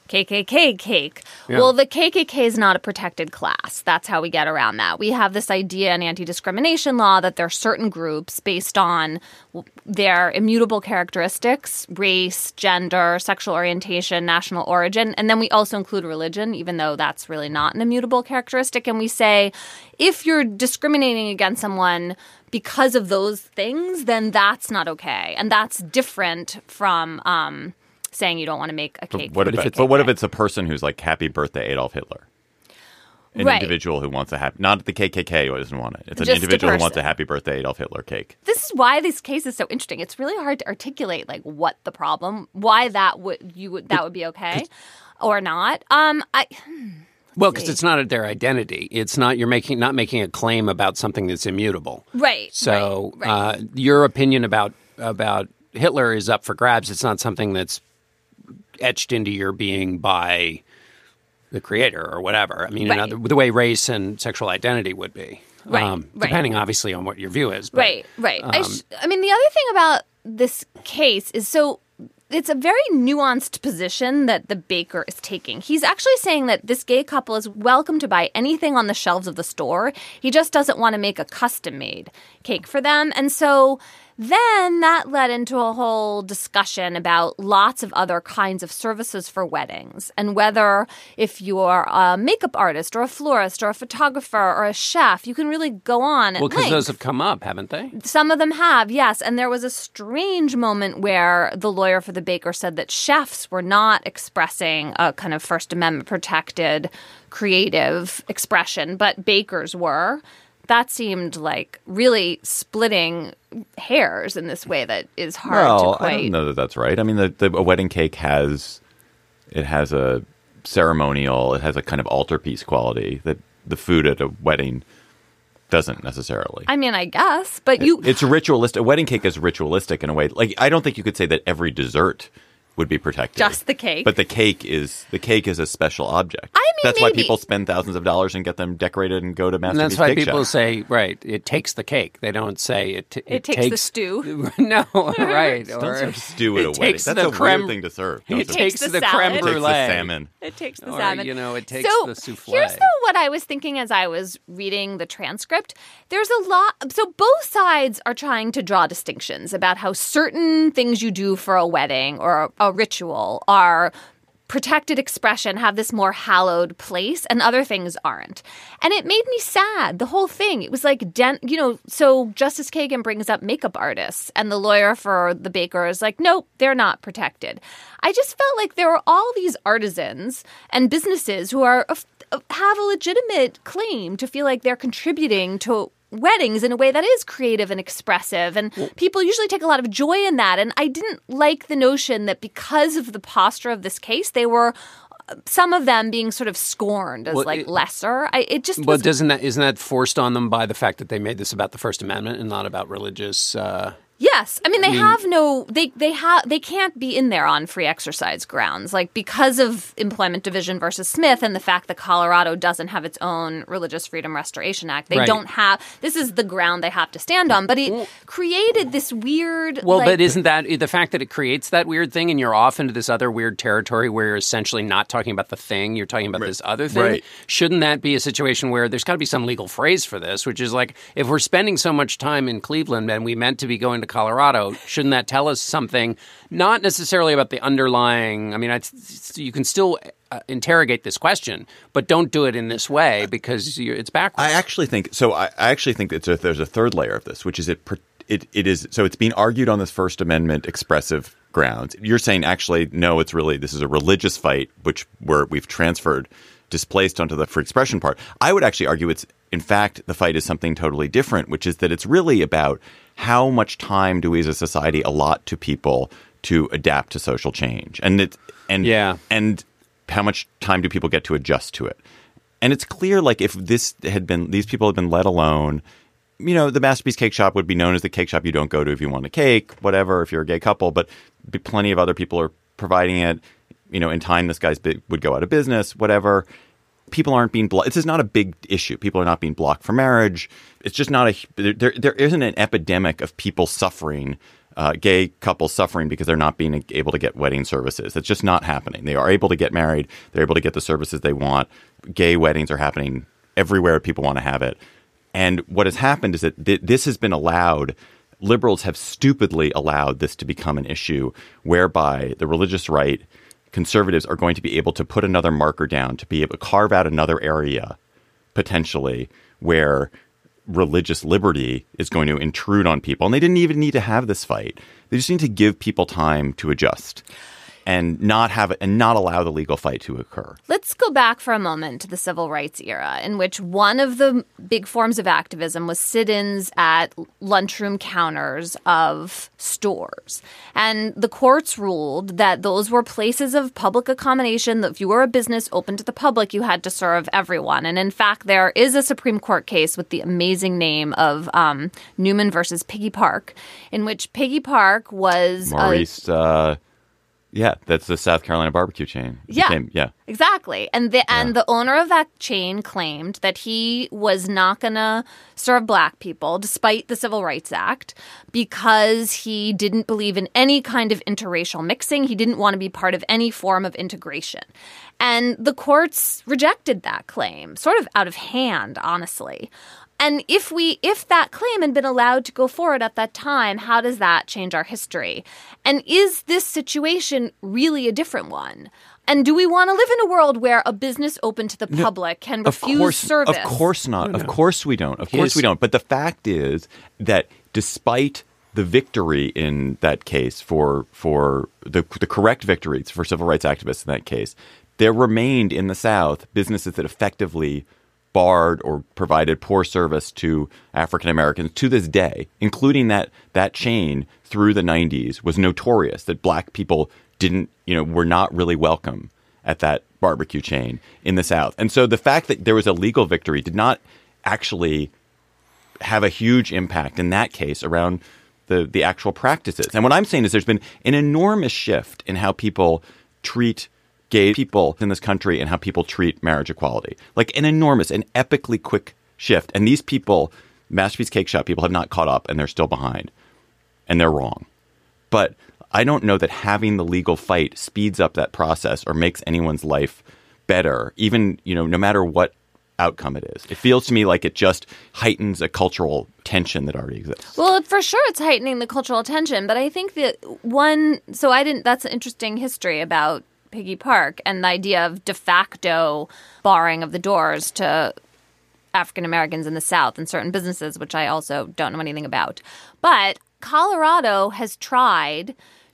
K K K cake. Yeah. Well, the K K K is not a protected class. That's how we get around that. We have this idea in anti-discrimination law that there are certain groups based on their immutable characteristics, race, gender, sexual orientation, national origin, and then we also include religion, even though that's really not an immutable characteristic. And we say, if you're discriminating against someone because of those things, then that's not okay. And that's different from um, saying you don't want to make a cake. What for if the it's, K K K. but what if it's a person who's like, happy birthday, Adolf Hitler? An Right. individual who wants a happy, not the K K K who doesn't want it. It's an Just a individual who wants a person. happy birthday, Adolf Hitler cake. This is why this case is so interesting. It's really hard to articulate like what the problem, why that would you would that would be okay or not. Um, I Well, because it's not their identity. It's not you're making not making a claim about something that's immutable. right. So right, right. Uh, your opinion about about Hitler is up for grabs. It's not something that's etched into your being by the creator or whatever. I mean, Right. another, the way race and sexual identity would be, Right, um, right. depending obviously on what your view is. But, Right, right. I, um, sh- I mean, the other thing about this case is so it's a very nuanced position that the baker is taking. He's actually saying that this gay couple is welcome to buy anything on the shelves of the store. He just doesn't want to make a custom-made cake for them. And so then that led into a whole discussion about lots of other kinds of services for weddings and whether if you are a makeup artist or a florist or a photographer or a chef, you can really go on at well, because length. those have come up, haven't they? Some of them have, yes. And there was a strange moment where the lawyer for the baker said that chefs were not expressing a kind of First Amendment protected creative expression, but bakers were. That seemed like really splitting hairs in this way that is hard Well, to quite. I don't know that that's right. I mean, the, the a wedding cake has it has a ceremonial, it has a kind of altarpiece quality that the food at a wedding doesn't necessarily. I mean, I guess, but you. It's ritualistic. A wedding cake is ritualistic in a way. Like, I don't think you could say that every dessert would be protected. Just the cake. But the cake is the cake is a special object. I mean, that's why maybe. people spend thousands of dollars and get them decorated and go to And Masterpiece that's why Cake people Shop. say, right, it takes the cake. They don't say it. T- It takes the stew. no, right. Don't or serve stew at it a wedding. takes That's the a creme- weird thing to serve. Don't It serve- takes the the, salad. creme It It takes brulee. the salmon. It takes the Or, salmon. you know, it takes so the souffle. Here's though what I was thinking as I was reading the transcript. There's a lot. So both sides are trying to draw distinctions about how certain things you do for a wedding or a ritual are protected expression, have this more hallowed place, and other things aren't. And it made me sad, the whole thing. It was like, den- you know, so Justice Kagan brings up makeup artists, and the lawyer for the baker is like, nope, they're not protected. I just felt like there were all these artisans and businesses who are have a legitimate claim to feel like they're contributing to weddings in a way that is creative and expressive, and people usually take a lot of joy in that. And I didn't like the notion that because of the posture of this case, they were some of them being sort of scorned as Well, like it- lesser. I, it just But was doesn't that isn't that forced on them by the fact that they made this about the First Amendment and not about religious? Uh, Yes, I mean they have no they they have they can't be in there on free exercise grounds, like because of Employment Division versus Smith and the fact that Colorado doesn't have its own Religious Freedom Restoration Act. They Right. don't have this is the ground they have to stand on, but it created this weird. well, like, but isn't that the fact that it creates that weird thing, and you're off into this other weird territory where you're essentially not talking about the thing, you're talking about this other thing? Right. Shouldn't that be a situation where there's got to be some legal phrase for this, which is like if we're spending so much time in Cleveland and we meant to be going to Colorado? Shouldn't that tell us something, not necessarily about the underlying, I mean, I, you can still uh, interrogate this question, but don't do it in this way because you're, it's backwards. I actually think so. I, I actually think it's a, there's a third layer of this, which is it, per- it. It is so it's being argued on this First Amendment expressive grounds. You're saying actually no, it's really this is a religious fight, which where we've transferred, displaced onto the free expression part. I would actually argue it's in fact the fight is something totally different, which is that it's really about how much time do we as a society allot to people to adapt to social change, and it and Yeah. and how much time do people get to adjust to it? And it's clear, like, if this had been, these people had been let alone, you know, the Masterpiece Cake Shop would be known as the cake shop you don't go to if you want a cake, whatever, if you're a gay couple, but be plenty of other people are providing it. You know, in time, this guy's big, would go out of business, whatever. People aren't being blocked. This is not a big issue. People are not being blocked for marriage. It's just not a, there, there isn't an epidemic of people suffering uh, gay couples suffering because they're not being able to get wedding services. It's just not happening. They are able to get married. They're able to get the services they want. Gay weddings are happening everywhere people want to have it. And what has happened is that th- this has been allowed. Liberals have stupidly allowed this to become an issue whereby the religious right, conservatives are going to be able to put another marker down, to be able to carve out another area potentially where religious liberty is going to intrude on people. And they didn't even need to have this fight. They just need to give people time to adjust and not have it and not allow the legal fight to occur. Let's go back for a moment to the civil rights era, in which one of the big forms of activism was sit-ins at lunchroom counters of stores. And the courts ruled that those were places of public accommodation, that if you were a business open to the public, you had to serve everyone. And in fact, there is a Supreme Court case with the amazing name of um, Newman versus Piggy Park, in which Piggy Park was Maurice... A, uh, Yeah, that's the South Carolina barbecue chain. It yeah, became, yeah, exactly. And the and yeah. the owner of that chain claimed that he was not going to serve black people, despite the Civil Rights Act, because he didn't believe in any kind of interracial mixing. He didn't want to be part of any form of integration. And the courts rejected that claim, sort of out of hand, honestly. And if we, if that claim had been allowed to go forward at that time, how does that change our history? And is this situation really a different one? And do we want to live in a world where a business open to the no, public can refuse of course, service? Of course not. No, no. Of course we don't. Of course His, we don't. But the fact is that despite the victory in that case for for the the correct victories for civil rights activists in that case, there remained in the South businesses that effectively barred or provided poor service to African Americans to this day, including that that chain through the nineties was notorious that black people didn't, you know, were not really welcome at that barbecue chain in the South. And so the fact that there was a legal victory did not actually have a huge impact in that case around the, the actual practices. And what I'm saying is there's been an enormous shift in how people treat gay people in this country and how people treat marriage equality. Like an enormous, an epically quick shift. And these people, Masterpiece Cake Shop people, have not caught up and they're still behind. And they're wrong. But I don't know that having the legal fight speeds up that process or makes anyone's life better, even, you know, no matter what outcome it is. It feels to me like it just heightens a cultural tension that already exists. Well, for sure it's heightening the cultural tension. But I think that one, so I didn't, that's an interesting history about Piggy Park and the idea of de facto barring of the doors to African Americans in the South and certain businesses, which I also don't know anything about. But Colorado has tried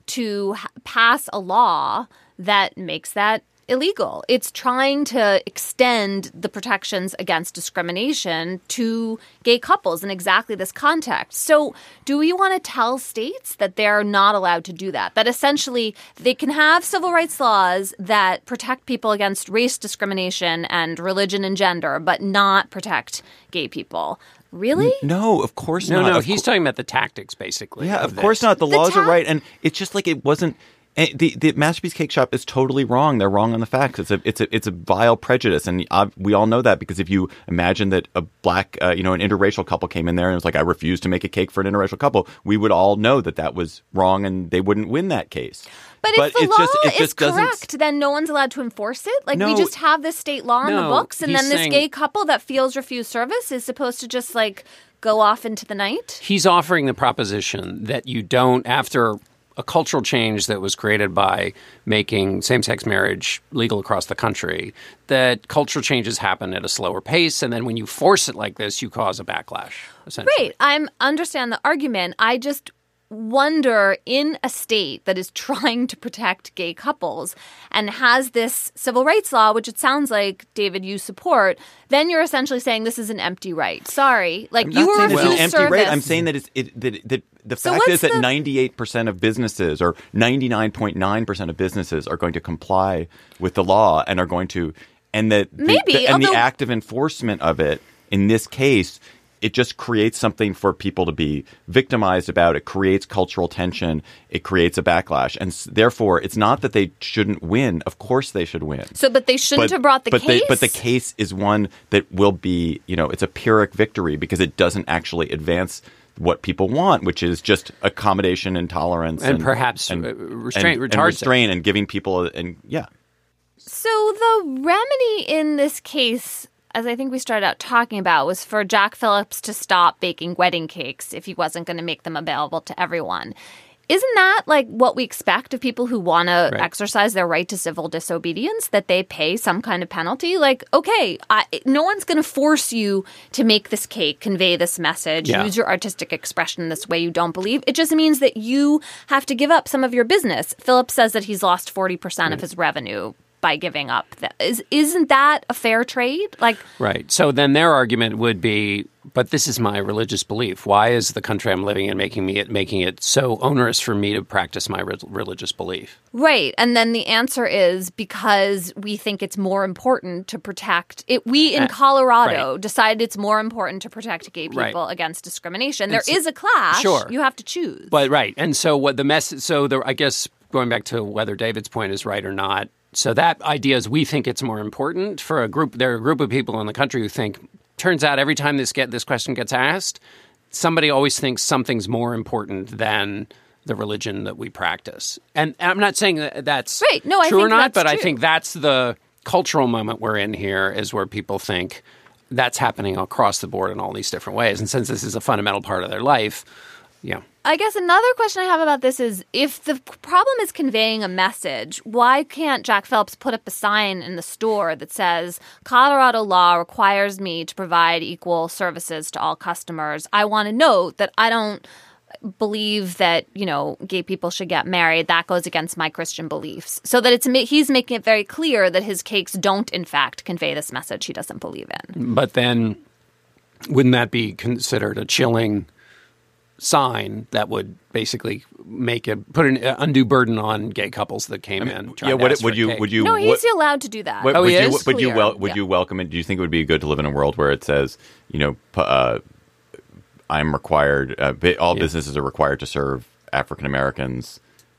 to ha- pass a law that makes that illegal. It's trying to extend the protections against discrimination to gay couples in exactly this context. So do we want to tell states that they're not allowed to do that? That essentially they can have civil rights laws that protect people against race discrimination and religion and gender, but not protect gay people? Really? No, of course no, not. no, Of he's co- talking about the tactics, basically. Yeah, of this. course not. The, The laws ta- are right. And it's just like it wasn't. And the the Masterpiece Cake Shop is totally wrong. They're wrong on the facts. It's a it's a it's a vile prejudice, and uh, we all know that because if you imagine that a black, uh, you know, an interracial couple came in there and was like, "I refuse to make a cake for an interracial couple," we would all know that that was wrong, and they wouldn't win that case. But, But if the it's law just- it is just doesn't- correct, then no one's allowed to enforce it? Like, we No. just have this state law in the No, books, and he's then this saying- gay couple that feels refused service is supposed to just, like, go off into the night? He's offering the proposition that you don't, after a cultural change that was created by making same-sex marriage legal across the country, that cultural changes happen at a slower pace, and then when you force it like this, you cause a backlash, essentially. Right. I understand the argument. I just wonder, in a state that is trying to protect gay couples and has this civil rights law, which it sounds like, David, you support, then you're essentially saying this is an empty right. Sorry. Like, I'm you not were saying it's refused an empty service. right. I'm saying that it's it, that, that the So fact what's is that the- ninety-eight percent of businesses or ninety-nine point nine percent of businesses are going to comply with the law and are going to and that the, Maybe, the, and although- the active enforcement of it in this case, it just creates something for people to be victimized about. It creates cultural tension. It creates a backlash. And s- therefore, it's not that they shouldn't win. Of course they should win. So, but they shouldn't But- have brought the but case? They, but the case is one that will be, you know, it's a Pyrrhic victory because it doesn't actually advance what people want, which is just accommodation and tolerance. And, and perhaps and, restraint, and, retards and restraint and giving people, and yeah. So the remedy in this case, as I think we started out talking about, was for Jack Phillips to stop baking wedding cakes if he wasn't going to make them available to everyone. Isn't that like what we expect of people who want to right. exercise their right to civil disobedience, that they pay some kind of penalty? Like, okay, I, no one's going to force you to make this cake, convey this message, yeah. use your artistic expression in this way you don't believe. It just means that you have to give up some of your business. Phillips says that he's lost forty percent right. of his revenue by giving up. Is, isn't that a fair trade? Like, right. So then their argument would be, but this is my religious belief. Why is the country I'm living in making me it making it so onerous for me to practice my re- religious belief? Right. And then the answer is because we think it's more important to protect it. We in Colorado right. decided it's more important to protect gay people right. against discrimination. There it's, is a clash. Sure. You have to choose. But right. And so what the mess so the, I guess going back to whether David's point is right or not. So that idea is we think it's more important for a group. There are a group of people in the country who think, turns out every time this get this question gets asked, somebody always thinks something's more important than the religion that we practice. And I'm not saying that that's right. no, I true think or not, that's but true. I think that's the cultural moment we're in here is where people think that's happening across the board in all these different ways. And since this is a fundamental part of their life, yeah. I guess another question I have about this is if the problem is conveying a message, why can't Jack Phillips put up a sign in the store that says, Colorado law requires me to provide equal services to all customers. I want to note that I don't believe that, you know, gay people should get married. That goes against my Christian beliefs. So that it's he's making it very clear that his cakes don't, in fact, convey this message he doesn't believe in. But then wouldn't that be considered a chilling sign that would basically make a put an undue burden on gay couples that came I mean, in? Yeah, would, it, would you cake. would you? No, he's what, allowed to do that. What, oh, would he you, is? Would you Clear. wel- would yeah. you welcome it? Do you think it would be good to live in a world where it says, you know, uh, I'm required, uh, all yeah. businesses are required to serve African Americans.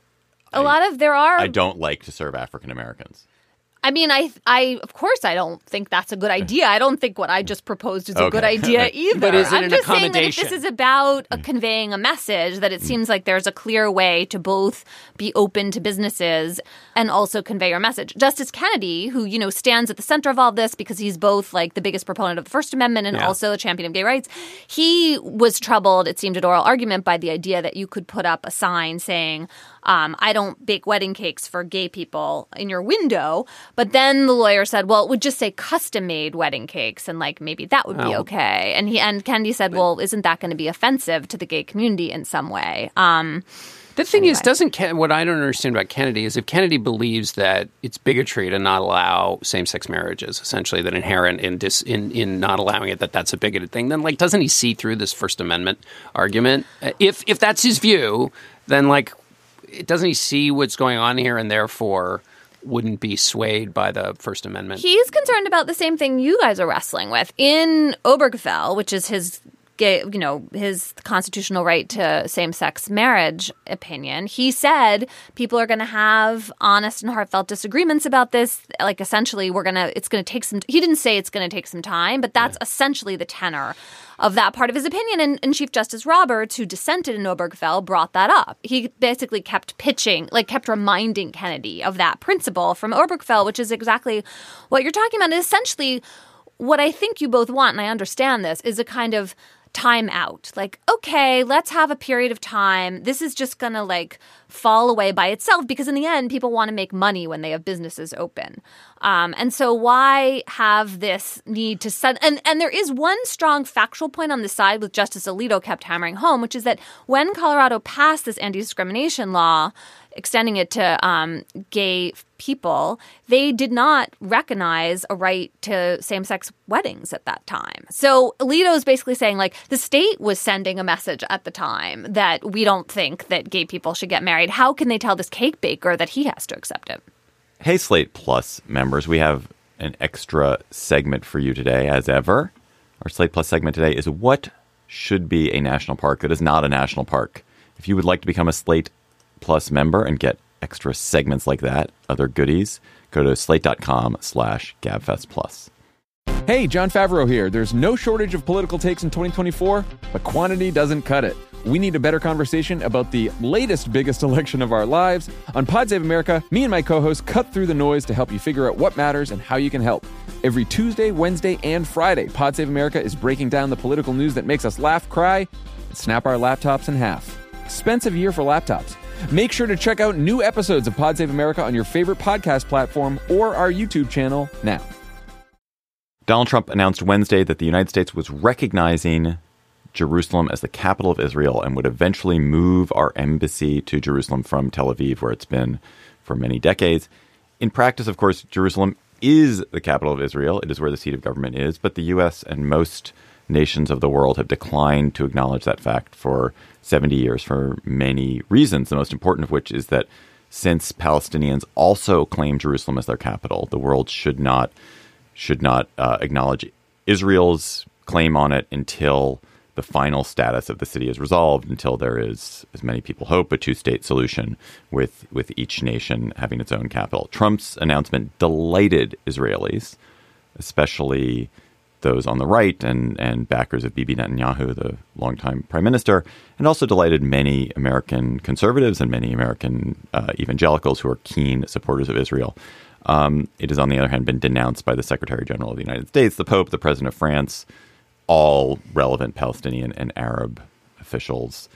A lot of there are. I don't like to serve African Americans. I mean, I, I, of course, I don't think that's a good idea. I don't think what I just proposed is a Okay. good idea either. But is it I'm an just saying that if accommodation? this is about a conveying a message, that it seems like there's a clear way to both be open to businesses and also convey your message. Justice Kennedy, who, you know, stands at the center of all this because he's both like the biggest proponent of the First Amendment and Yeah. also a champion of gay rights, he was troubled, it seemed at oral argument, by the idea that you could put up a sign saying, Um, I don't bake wedding cakes for gay people in your window. But then the lawyer said, well, it would just say custom-made wedding cakes, and like maybe that would be Oh. okay. And he and Kennedy said, well, isn't that going to be offensive to the gay community in some way? Um, The thing anyway. is, doesn't Ken- what I don't understand about Kennedy is if Kennedy believes that it's bigotry to not allow same-sex marriages, essentially that inherent in dis- in in not allowing it, that that's a bigoted thing, then like doesn't he see through this First Amendment argument? Uh, If if that's his view, then like doesn't he see what's going on here and therefore wouldn't be swayed by the First Amendment? He's concerned about the same thing you guys are wrestling with. In Obergefell, which is his gay, you know, his constitutional right to same-sex marriage opinion, he said people are going to have honest and heartfelt disagreements about this. Like, essentially, we're going to, it's going to take some, he didn't say it's going to take some time, but that's yeah. essentially the tenor of that part of his opinion. And, and Chief Justice Roberts, who dissented in Obergefell, brought that up. He basically kept pitching, like kept reminding Kennedy of that principle from Obergefell, which is exactly what you're talking about. And essentially, what I think you both want, and I understand this, is a kind of time out. Like, okay, let's have a period of time. This is just going to like fall away by itself because in the end, people want to make money when they have businesses open. Um, and so why have this need to set? And, and there is one strong factual point on the side with Justice Alito kept hammering home, which is that when Colorado passed this anti-discrimination law, extending it to um, gay people, they did not recognize a right to same-sex weddings at that time. So Alito's basically saying, like, the state was sending a message at the time that we don't think that gay people should get married. How can they tell this cake baker that he has to accept it? Hey, Slate Plus members, we have an extra segment for you today, as ever. Our Slate Plus segment today is what should be a national park that is not a national park. If you would like to become a Slate Plus member and get extra segments like that, other goodies, go to slate.com slash gabfest plus. Hey, Jon Favreau here. There's no shortage of political takes in twenty twenty-four, but quantity doesn't cut it. We need a better conversation about the latest biggest election of our lives. On Pod Save America, me and my co-hosts cut through the noise to help you figure out what matters and how you can help. Every Tuesday, Wednesday, and Friday, Pod Save America is breaking down the political news that makes us laugh, cry, and snap our laptops in half. Expensive year for laptops. Make sure to check out new episodes of Pod Save America on your favorite podcast platform or our YouTube channel now. Donald Trump announced Wednesday that the United States was recognizing Jerusalem as the capital of Israel and would eventually move our embassy to Jerusalem from Tel Aviv, where it's been for many decades. In practice, of course, Jerusalem is the capital of Israel. It is where the seat of government is. But the U S and most nations of the world have declined to acknowledge that fact for seventy years for many reasons, the most important of which is that since Palestinians also claim Jerusalem as their capital, the world should not should not uh, acknowledge Israel's claim on it until the final status of the city is resolved, until there is, as many people hope, a two-state solution with, with each nation having its own capital. Trump's announcement delighted Israelis, especially those on the right and, and backers of Bibi Netanyahu, the longtime prime minister, and also delighted many American conservatives and many American uh, evangelicals who are keen supporters of Israel. Um, it has, on the other hand, been denounced by the Secretary General of the United States, the Pope, the President of France, all relevant Palestinian and Arab officials.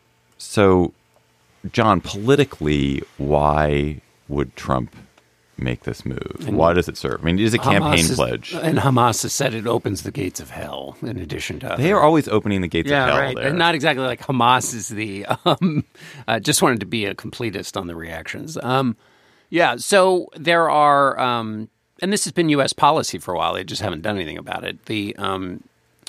So, John, politically, why would Trump make this move? And why does it serve? I mean, it is a Hamas campaign is, pledge. And Hamas has said it opens the gates of hell, in addition to other. They are always opening the gates yeah, of hell right. there. And not exactly like Hamas is the... Um, uh, just wanted to be a completist on the reactions. Um, yeah, so there are... Um, and this has been U S policy for a while. They just haven't done anything about it. The um,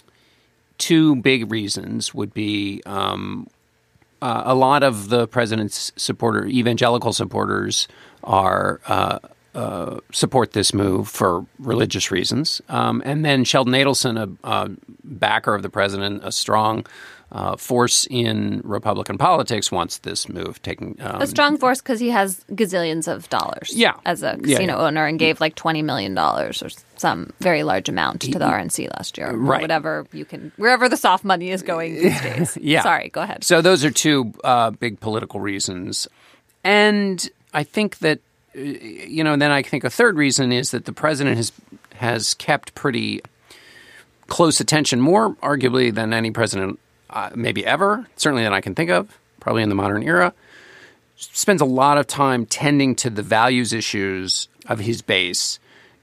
two big reasons would be... Um, uh, a lot of the president's supporter, evangelical supporters, are... Uh, Uh, support this move for religious reasons. Um, and then Sheldon Adelson, a, a backer of the president, a strong uh, force in Republican politics, wants this move taken. Um, a strong force because he has gazillions of dollars yeah. as a yeah, casino yeah. owner and gave like twenty million dollars or some very large amount to the R N C last year. Right. Or whatever you can, wherever the soft money is going these days. yeah. Sorry, go ahead. So those are two uh, big political reasons. And I think that You know, and then I think a third reason is that the president has has kept pretty close attention, more arguably than any president uh, maybe ever, certainly that I can think of, probably in the modern era, spends a lot of time tending to the values issues of his base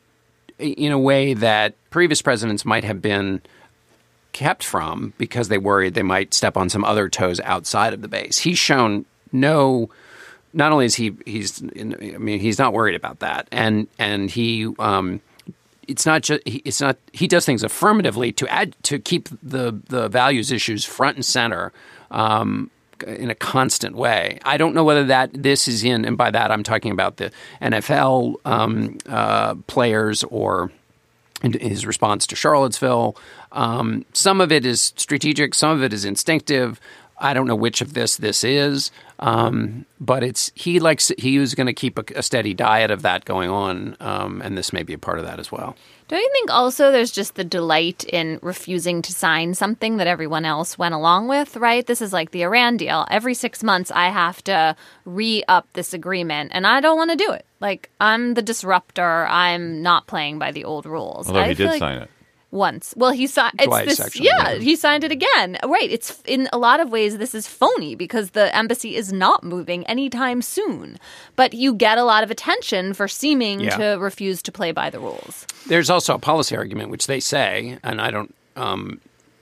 in a way that previous presidents might have been kept from because they worried they might step on some other toes outside of the base. He's shown no... Not only is he he's I mean he's not worried about that, and and he um, it's not just it's not he does things affirmatively to add to keep the the values issues front and center um, in a constant way. I don't know whether that this is in, and by that I'm talking about the N F L um, uh, players or his response to Charlottesville. Um, some of it is strategic, some of it is instinctive. I don't know which of this this is, um, but it's he likes he was going to keep a, a steady diet of that going on, um, and this may be a part of that as well. Don't you think also there's just the delight in refusing to sign something that everyone else went along with, right? This is like the Iran deal. Every six months I have to re-up this agreement, and I don't want to do it. Like, I'm the disruptor. I'm not playing by the old rules. Although I he did like sign it. Once. Well, he signed. It's Twice, this, actually, yeah, yeah. he signed it again. Right. It's in a lot of ways, this is phony because the embassy is not moving anytime soon. But you get a lot of attention for seeming Yeah. to refuse to play by the rules. There's also a policy argument, which they say, and I don't, um,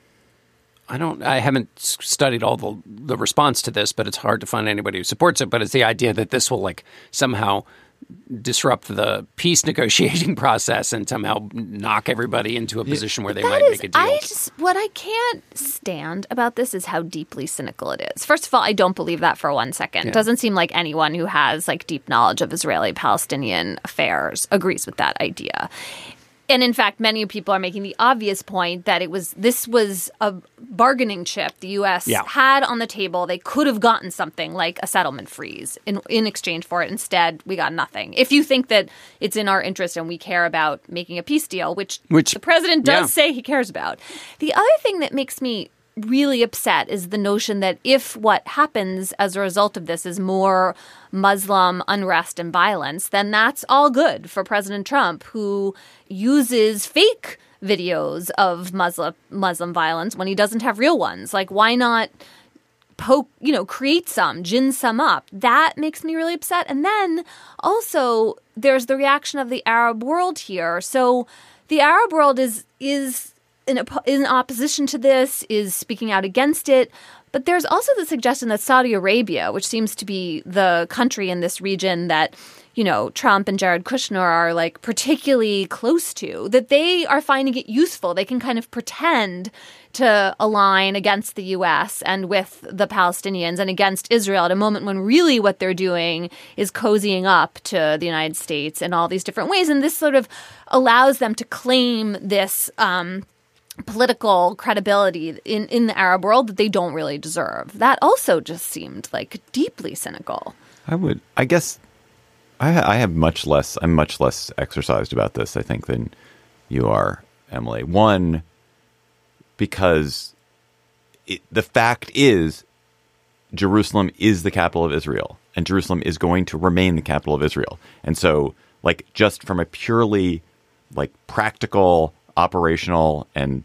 I don't, I haven't s- studied all the the response to this, but it's hard to find anybody who supports it. But it's the idea that this will like somehow disrupt the peace negotiating process and somehow knock everybody into a position where they That might is, make a deal. I just, what I can't stand about this is how deeply cynical it is. First of all, I don't believe that for one second. It doesn't seem like anyone who has like deep knowledge of Israeli-Palestinian affairs agrees with that idea. And in fact, many people are making the obvious point that it was this was a bargaining chip the U S Yeah. had on the table. They could have gotten something like a settlement freeze in, in exchange for it. Instead, we got nothing. If you think that it's in our interest and we care about making a peace deal, which, Which- the president does yeah. say he cares about. The other thing that makes me really upset is the notion that if what happens as a result of this is more Muslim unrest and violence, then that's all good for President Trump, who uses fake videos of Muslim Muslim violence when he doesn't have real ones. Like, why not poke, you know, create some, gin some up? That makes me really upset. And then also there's the reaction of the Arab world here. So the Arab world is is in, op- in opposition to this, is speaking out against it. But there's also the suggestion that Saudi Arabia, which seems to be the country in this region that, you know, Trump and Jared Kushner are like particularly close to, that they are finding it useful. They can kind of pretend to align against the U S and with the Palestinians and against Israel at a moment when really what they're doing is cozying up to the United States in all these different ways. And this sort of allows them to claim this um, political credibility in, in the Arab world that they don't really deserve. That also just seemed like deeply cynical. I would, I guess, I, I have much less, I'm much less exercised about this, I think, than you are, Emily. One, because it, the fact is Jerusalem is the capital of Israel, and Jerusalem is going to remain the capital of Israel. And so, like, just from a purely, like, practical, operational, and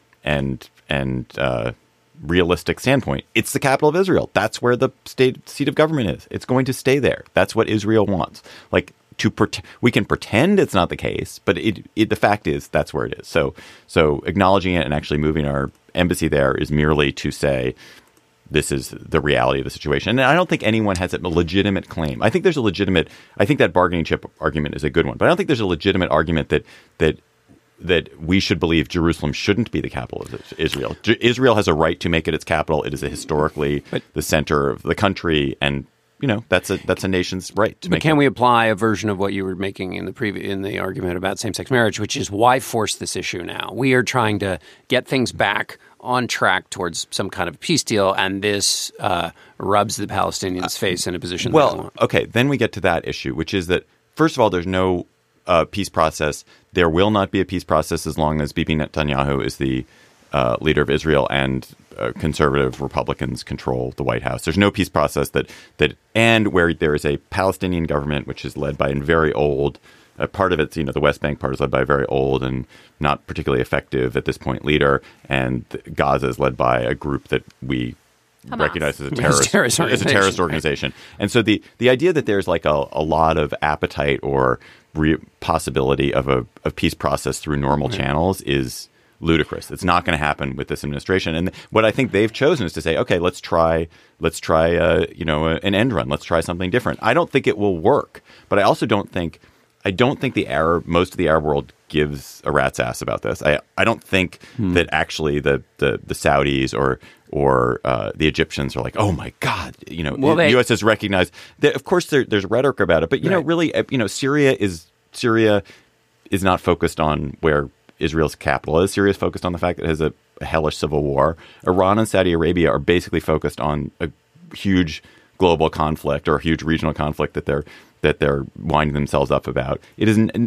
and and uh, realistic standpoint, it's the capital of Israel. That's where the state seat of government is. It's going to stay there. That's what Israel wants. Like, to pret- we can pretend it's not the case, but it, it the fact is that's where it is. So so acknowledging it and actually moving our embassy there is merely to say this is the reality of the situation. And I don't think anyone has a legitimate claim. I think there's a legitimate. I think that bargaining chip argument is a good one, but I don't think there's a legitimate argument that that. that we should believe Jerusalem shouldn't be the capital of Israel. J- Israel has a right to make it its capital. It is a historically but, the center of the country, and you know that's a that's a nation's right to but make. Can it. we apply a version of what you were making in the previ- in the argument about same-sex marriage, which is why force this issue now? We are trying to get things back on track towards some kind of peace deal, and this uh, rubs the Palestinians' face in a position. Well, they don't want. okay, then we get to that issue, which is that first of all, there's no uh, peace process. There will not be a peace process as long as Bibi Netanyahu is the uh, leader of Israel and uh, conservative Republicans control the White House. There's no peace process that that and where there is a Palestinian government which is led by a very old uh, part of it. You know, the West Bank part is led by a very old and not particularly effective at this point leader, and Gaza is led by a group that we Hamas. recognize as a Yes, terrorist, terrorist as a terrorist organization, organization. And so the the idea that there's like a, a lot of appetite or re- possibility of a of peace process through normal Right. channels is ludicrous. It's not going to happen with this administration. And what I think they've chosen is to say, okay, let's try let's try uh, you know an end run. Let's try something different. I don't think it will work, but I also don't think I don't think the Arab most of the Arab world gives a rat's ass about this. I I don't think hmm. that actually the, the the Saudis or or uh, the Egyptians are like, oh my God, you know, well, the they, U S has recognized that. Of course, there, there's rhetoric about it, but you right. know, really, you know, Syria is Syria is not focused on where Israel's capital is. Syria is focused on the fact that it has a, a hellish civil war. Iran and Saudi Arabia are basically focused on a huge global conflict or a huge regional conflict that they're that they're winding themselves up about. It is an,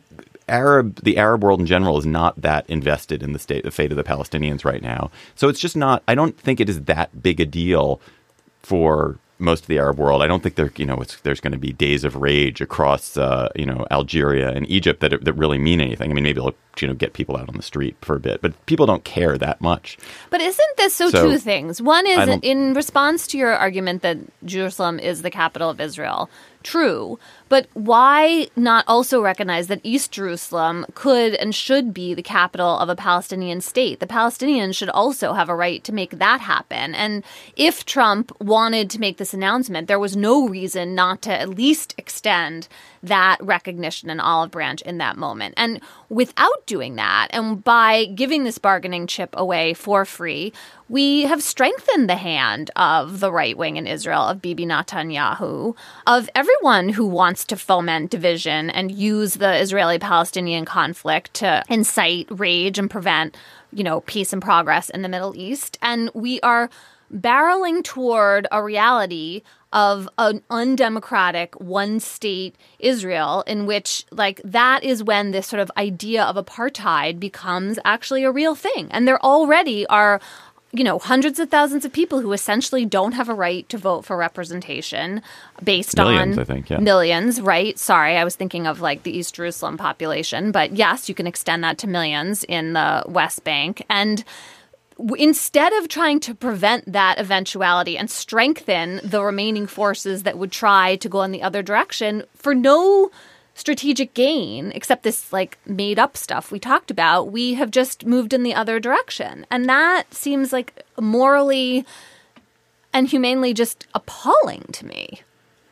Arab, the Arab world in general is not that invested in the state, the fate of the Palestinians right now. So it's just not. I don't think it is that big a deal for most of the Arab world. I don't think there, you know, it's, there's going to be days of rage across, uh, you know, Algeria and Egypt that that really mean anything. I mean, maybe it'll, you know, get people out on the street for a bit, but people don't care that much. But isn't this so, So, two things? One is don't- in response to your argument that Jerusalem is the capital of Israel. True. But why not also recognize that East Jerusalem could and should be the capital of a Palestinian state? The Palestinians should also have a right to make that happen. And if Trump wanted to make this announcement, there was no reason not to at least extend that recognition and olive branch in that moment. And without doing that, and by giving this bargaining chip away for free, we have strengthened the hand of the right wing in Israel, of Bibi Netanyahu, of everyone everyone who wants to foment division and use the Israeli-Palestinian conflict to incite rage and prevent, you know, peace and progress in the Middle East. And we are barreling toward a reality of an undemocratic one-state Israel in which, like, that is when this sort of idea of apartheid becomes actually a real thing. And there already are, you know, hundreds of thousands of people who essentially don't have a right to vote for representation based Millions, on I think, yeah. millions, right? Sorry, I was thinking of like the East Jerusalem population. But yes, you can extend that to millions in the West Bank. And instead of trying to prevent that eventuality and strengthen the remaining forces that would try to go in the other direction for no strategic gain, except this like made up stuff we talked about, we have just moved in the other direction. And that seems like morally and humanely just appalling to me.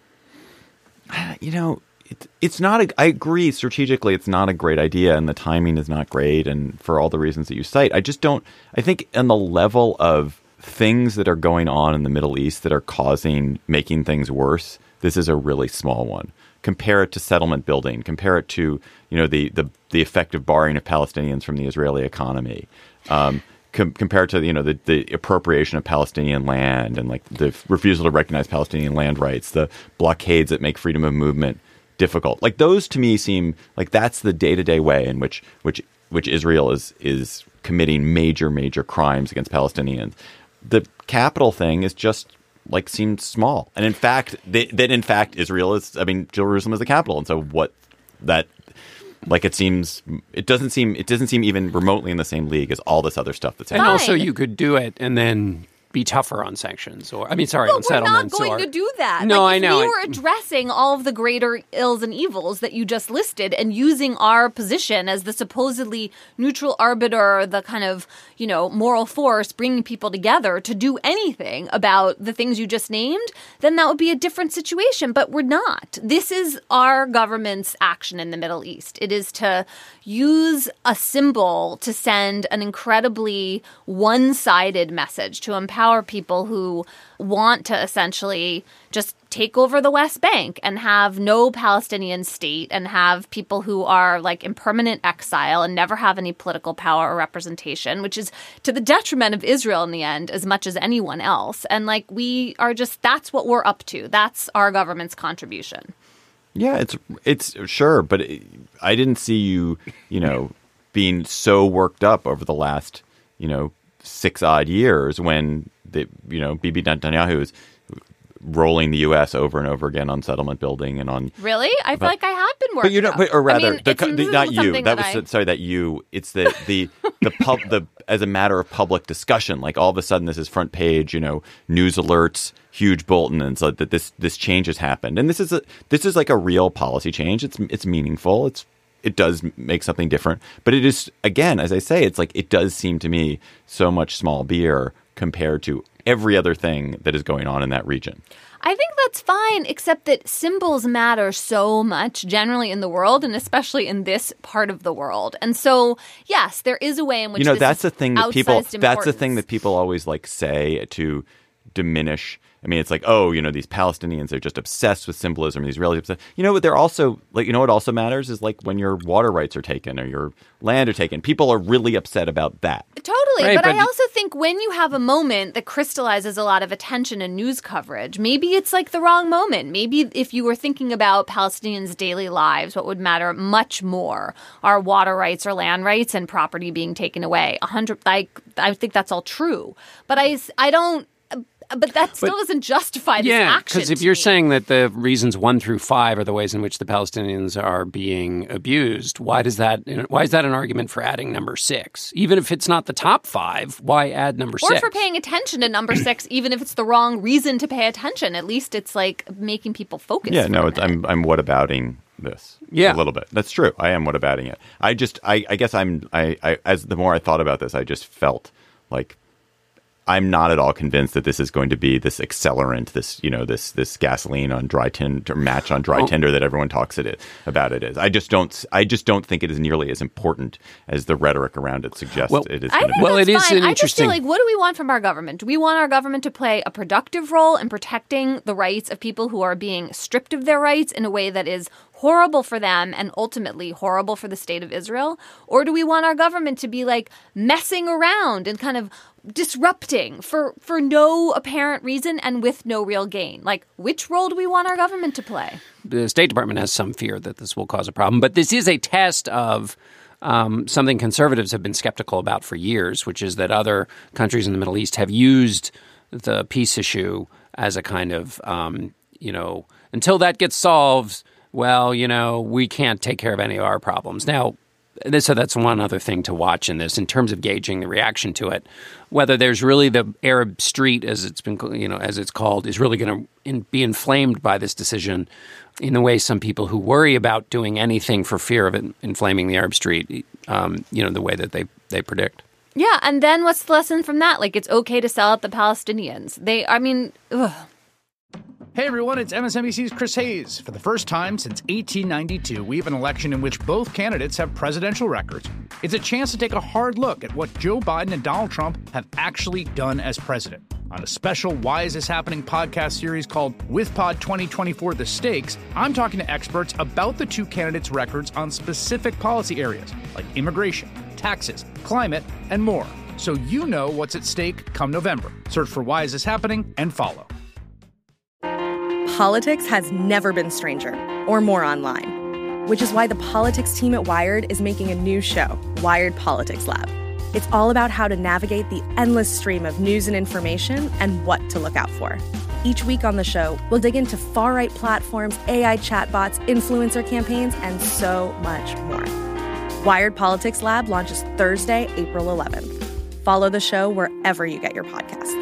You know, it, it's not, a, I agree strategically, it's not a great idea and the timing is not great. And for all the reasons that you cite, I just don't, I think on the level of things that are going on in the Middle East that are causing, making things worse, this is a really small one. Compare it to settlement building, compare it to, you know, the, the, the effective barring of Palestinians from the Israeli economy. Um, Com- compared to, you know, the, the appropriation of Palestinian land and like the refusal to recognize Palestinian land rights, the blockades that make freedom of movement difficult. Like those to me seem like that's the day-to-day way in which which which Israel is is committing major, major crimes against Palestinians. The capital thing is just like seems small. And in fact, they, that in fact Israel is, I mean, Jerusalem is the capital. And so what that Like it seems, it doesn't seem, it doesn't seem even remotely in the same league as all this other stuff that's and happening. also you could do it and then be tougher on sanctions, or I mean, sorry, but on settlements. We're not going or, to do that. No, like, I know. We were addressing all of the greater ills and evils that you just listed, and using our position as the supposedly neutral arbiter, the kind of, you know, moral force bringing people together to do anything about the things you just named. Then that would be a different situation. But we're not. This is our government's action in the Middle East. It is to use a symbol to send an incredibly one-sided message to empower people who want to essentially just take over the West Bank and have no Palestinian state and have people who are like in permanent exile and never have any political power or representation, which is to the detriment of Israel in the end as much as anyone else. And like we are just, that's what we're up to. That's our government's contribution. Yeah, it's it's sure, but it, I didn't see you, you know, being so worked up over the last, you know, six odd years when the, you know, Bibi Netanyahu is rolling the U S over and over again on settlement building and on. Really? I feel like I have been worked But you know, up. but, or rather, I mean, the, it's the, not you. something That, that was I... sorry. That you. It's the the the pub the as a matter of public discussion. Like all of a sudden, this is front page. You know, news alerts, huge bulletin, and so that this this change has happened. And this is a this is like a real policy change. It's it's meaningful. It's it does make something different. But it is, again, as I say, it's like it does seem to me so much small beer compared to every other thing that is going on in that region. I think that's fine, except that symbols matter so much generally in the world, and especially in this part of the world. And so, yes, there is a way in which you know this that's is the thing that people outsized that's the importance. thing that people always like say to diminish. I mean, it's like, oh, you know, these Palestinians, they're just obsessed with symbolism. These Israelis obsessed. You know what? They're also like, you know what also matters is like when your water rights are taken or your land are taken. People are really upset about that. Totally. Right, but, but- I also think when you have a moment that crystallizes a lot of attention and news coverage, maybe it's like the wrong moment. Maybe if you were thinking about Palestinians' daily lives, what would matter much more are water rights or land rights and property being taken away. A hundred, like, I think that's all true. But I, I don't. But that still But- doesn't justify this Yeah, action. because if to you're me. saying that the reasons one through five are the ways in which the Palestinians are being abused, why does that? Why is that an argument for adding number six? Even if it's not the top five, why add number Or six? for paying attention to number six, even if it's the wrong reason to pay attention. At least it's like making people focus. Yeah, for no, a it's, minute. I'm I'm whatabouting this. Yeah. a little bit. That's true. I am whatabouting it. I just I, I guess I'm I, I as the more I thought about this, I just felt like I'm not at all convinced that this is going to be this accelerant, this, you know, this this gasoline on dry tinder, match on dry oh. tinder that everyone talks it is, about it is. I just don't I just don't think it is nearly as important as the rhetoric around it suggests well, it is I going to think be. Well, that's it is fine. an I just feel interesting- like, what do we want from our government? Do we want our government to play a productive role in protecting the rights of people who are being stripped of their rights in a way that is horrible for them and ultimately horrible for the state of Israel? Or do we want our government to be like messing around and kind of disrupting for, for no apparent reason and with no real gain? Like, which role do we want our government to play? The State Department has some fear that this will cause a problem, but this is a test of um, something conservatives have been skeptical about for years, which is that other countries in the Middle East have used the peace issue as a kind of, um, you know, until that gets solved, well, you know, we can't take care of any of our problems. Now, this, so that's one other thing to watch in this in terms of gauging the reaction to it. Whether there's really the Arab Street, as it's been, you know, as it's called, is really going to in, be inflamed by this decision in the way some people who worry about doing anything for fear of it inflaming the Arab Street, um, you know, the way that they, they predict. Yeah, and then what's the lesson from that? Like, it's okay to sell out the Palestinians. They, I mean, ugh. Hey everyone, it's M S N B C's Chris Hayes. For the first time since eighteen ninety-two, we have an election in which both candidates have presidential records. It's a chance to take a hard look at what Joe Biden and Donald Trump have actually done as president. On a special Why Is This Happening podcast series called WithPod twenty twenty-four The Stakes, I'm talking to experts about the two candidates' records on specific policy areas like immigration, taxes, climate, and more. So you know what's at stake come November. Search for Why Is This Happening and follow. Politics has never been stranger or more online, which is why the politics team at Wired is making a new show, Wired Politics Lab. It's all about how to navigate the endless stream of news and information and what to look out for. Each week on the show, we'll dig into far-right platforms, A I chatbots, influencer campaigns, and so much more. Wired Politics Lab launches Thursday, April eleventh. Follow the show wherever you get your podcasts.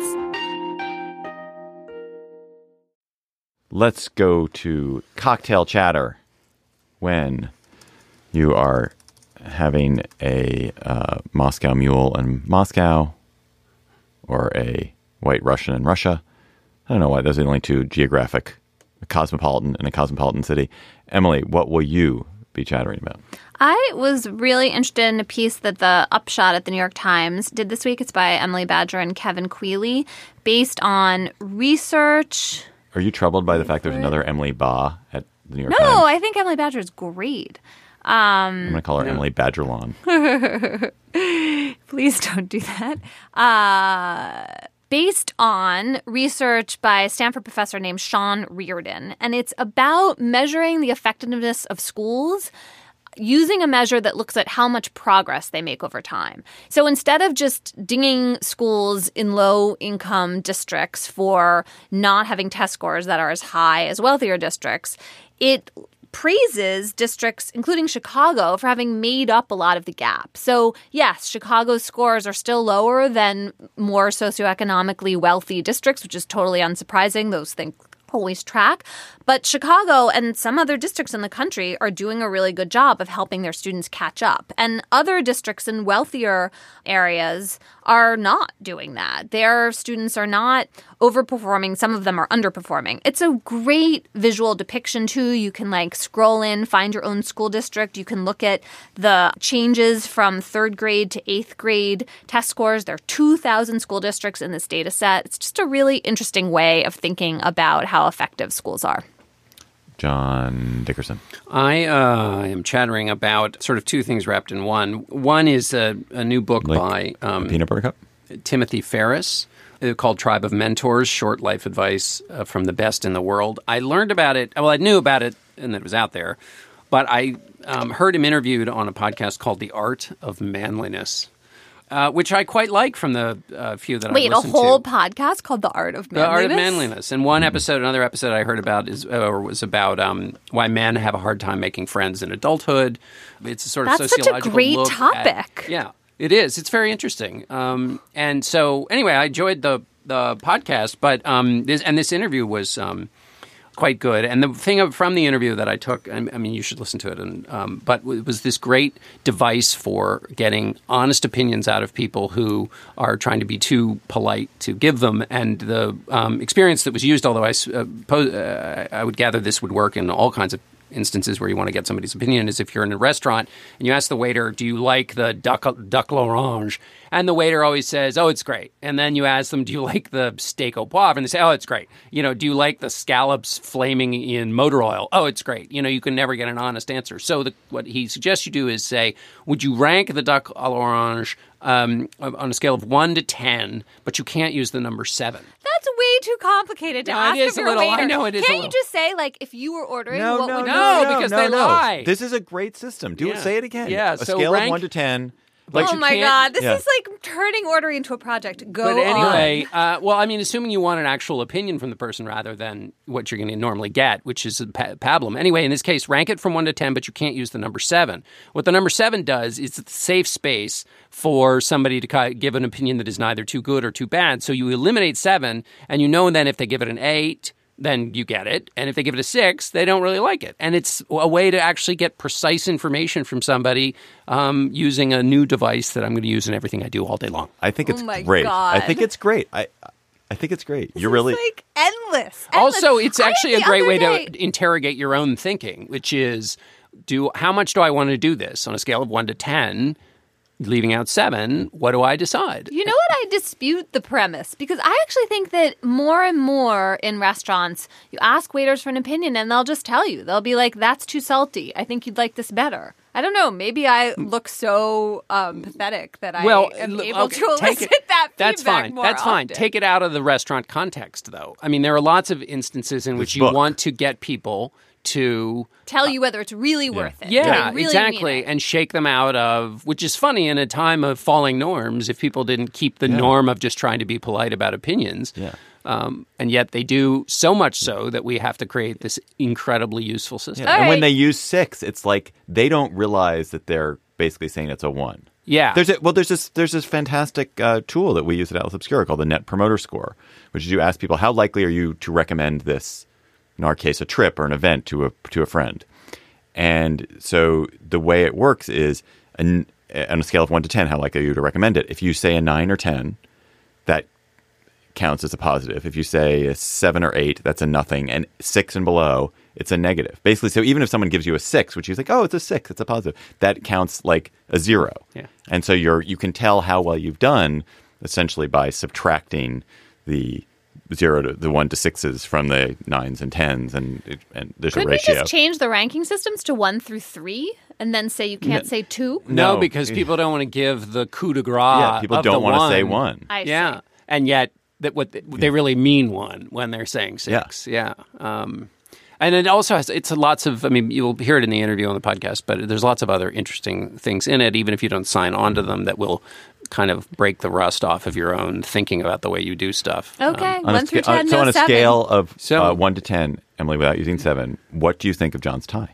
Let's go to cocktail chatter when you are having a uh, Moscow Mule in Moscow or a White Russian in Russia. I don't know why. Those are the only two geographic, a cosmopolitan and a cosmopolitan city. Emily, what will you be chattering about? I was really interested in a piece that the Upshot at the New York Times did this week. It's by Emily Badger and Kevin Quealy, based on research. Are you troubled by the fact there's another Emily Ba at the New York No, Times? I think Emily Badger is great. Um, I'm going to call her yeah. Emily Badgerlawn. Please don't do that. Uh, based on research by a Stanford professor named Sean Reardon. And it's about measuring the effectiveness of schools using a measure that looks at how much progress they make over time. So instead of just dinging schools in low-income districts for not having test scores that are as high as wealthier districts, it praises districts, including Chicago, for having made up a lot of the gap. So yes, Chicago's scores are still lower than more socioeconomically wealthy districts, which is totally unsurprising. Those things always track. But Chicago and some other districts in the country are doing a really good job of helping their students catch up. And other districts in wealthier areas are not doing that. Their students are not overperforming. Some of them are underperforming. It's a great visual depiction, too. You can like scroll in, find your own school district. You can look at the changes from third grade to eighth grade test scores. There are two thousand school districts in this data set. It's just a really interesting way of thinking about how effective schools are. John Dickerson. I uh, am chattering about sort of two things wrapped in one. One is a, a new book like by um, Peanut Butter Cup? Timothy Ferriss uh, called Tribe of Mentors, Short Life Advice uh, from the Best in the World. I learned about it. Well, I knew about it and that it was out there. But I um, heard him interviewed on a podcast called The Art of Manliness. Uh, which I quite like from the uh, few that I've Wait, listened a whole to. podcast called The Art of Manliness? The Art of Manliness. And one episode, another episode I heard about is or was about um, why men have a hard time making friends in adulthood. It's a sort of That's such a sociological great look topic. At, yeah, it is. It's very interesting. Um, and so, anyway, I enjoyed the the podcast, but um, this and this interview was. Um, quite good. And the thing from the interview that I took, I mean, you should listen to it, and um, but it was this great device for getting honest opinions out of people who are trying to be too polite to give them. And the um, experience that was used, although I, uh, pose, uh, I would gather this would work in all kinds of instances where you want to get somebody's opinion, is if you're in a restaurant and you ask the waiter, do you like the duck, duck l'orange? And the waiter always says, oh, it's great. And then you ask them, do you like the steak au poivre? And they say, oh, it's great. You know, do you like the scallops flaming in motor oil? Oh, it's great. You know, you can never get an honest answer. So the, what he suggests you do is say, would you rank the duck à l'orange um, on a scale of one to ten, but you can't use the number seven? That's way too complicated to No, ask it is of your a little- waiter. I know it is a Can't you little- just say, like, if you were ordering, No, what no, would no, you No, no, because no, they no. lie. This is a great system. Do it. Yeah. Say it again. Yeah, A so scale rank- of one to ten. But oh you my can't- God, this Yeah. is like turning ordering into a project. Go But anyway, on. uh, well, I mean, assuming you want an actual opinion from the person rather than what you're going to normally get, which is a pa- pablum. Anyway, in this case, rank it from one to ten, but you can't use the number seven. What the number seven does is it's a safe space for somebody to ki- give an opinion that is neither too good or too bad. So you eliminate seven, and you know then if they give it an eight, then you get it. And if they give it a six, they don't really like it. And it's a way to actually get precise information from somebody um, using a new device that I'm going to use in everything I do all day long. I think it's Oh my great. I God. think it's great. I I think it's great. This You're is, really like endless. endless. Also, it's I- actually a the great other way day- to interrogate your own thinking, which is, do how much do I want to do this on a scale of one to ten? Leaving out seven, what do I decide? You know what? I dispute the premise because I actually think that more and more in restaurants, you ask waiters for an opinion and they'll just tell you. They'll be like, that's too salty. I think you'd like this better. I don't know. Maybe I look so um, pathetic that I Well, am look, able okay, to take elicit it- that That's feedback fine. more That's fine. often. Take it out of the restaurant context, though. I mean, there are lots of instances in which you book. want to get people to Tell you whether it's really worth it. Yeah, They really exactly. mean it. And shake them out of, which is funny in a time of falling norms, if people didn't keep the norm of just trying to be polite about opinions. Yeah. Um, and yet they do so much so that we have to create this incredibly useful system. Yeah. All And when right. they use six, it's like they don't realize that they're basically saying it's a one. Yeah. There's a, well, there's this there's this fantastic uh, tool that we use at Atlas Obscura called the Net Promoter Score, which is you ask people how likely are you to recommend this, in our case, a trip or an event to a to a friend. And so the way it works is an, on a scale of one to ten, how likely are you to recommend it? If you say a nine or ten, that counts as a positive. If you say a seven or eight, that's a nothing. And six and below, it's a negative. Basically, so even if someone gives you a six, which you think, oh, it's a six, it's a positive, that counts like a zero. Yeah. And so you're you can tell how well you've done essentially by subtracting the zero to the one to sixes from the nines and tens, and it, and there's Could a we ratio. just change the ranking systems to one through three and then say you can't say two? No, No. because people don't want to give the coup de grace. yeah, people of don't the want to say one. one. I see. Yeah, and yet that what they, they really mean one when they're saying six. Yeah. Um, and it also has it's lots of. I mean, you'll hear it in the interview on the podcast, but there's lots of other interesting things in it, even if you don't sign on to them, that will kind of break the rust off of your own thinking about the way you do stuff. Okay, On one a through sca- uh, ten, so no on a seven. scale of So- uh, one to ten, Emily, without using seven, what do you think of John's tie?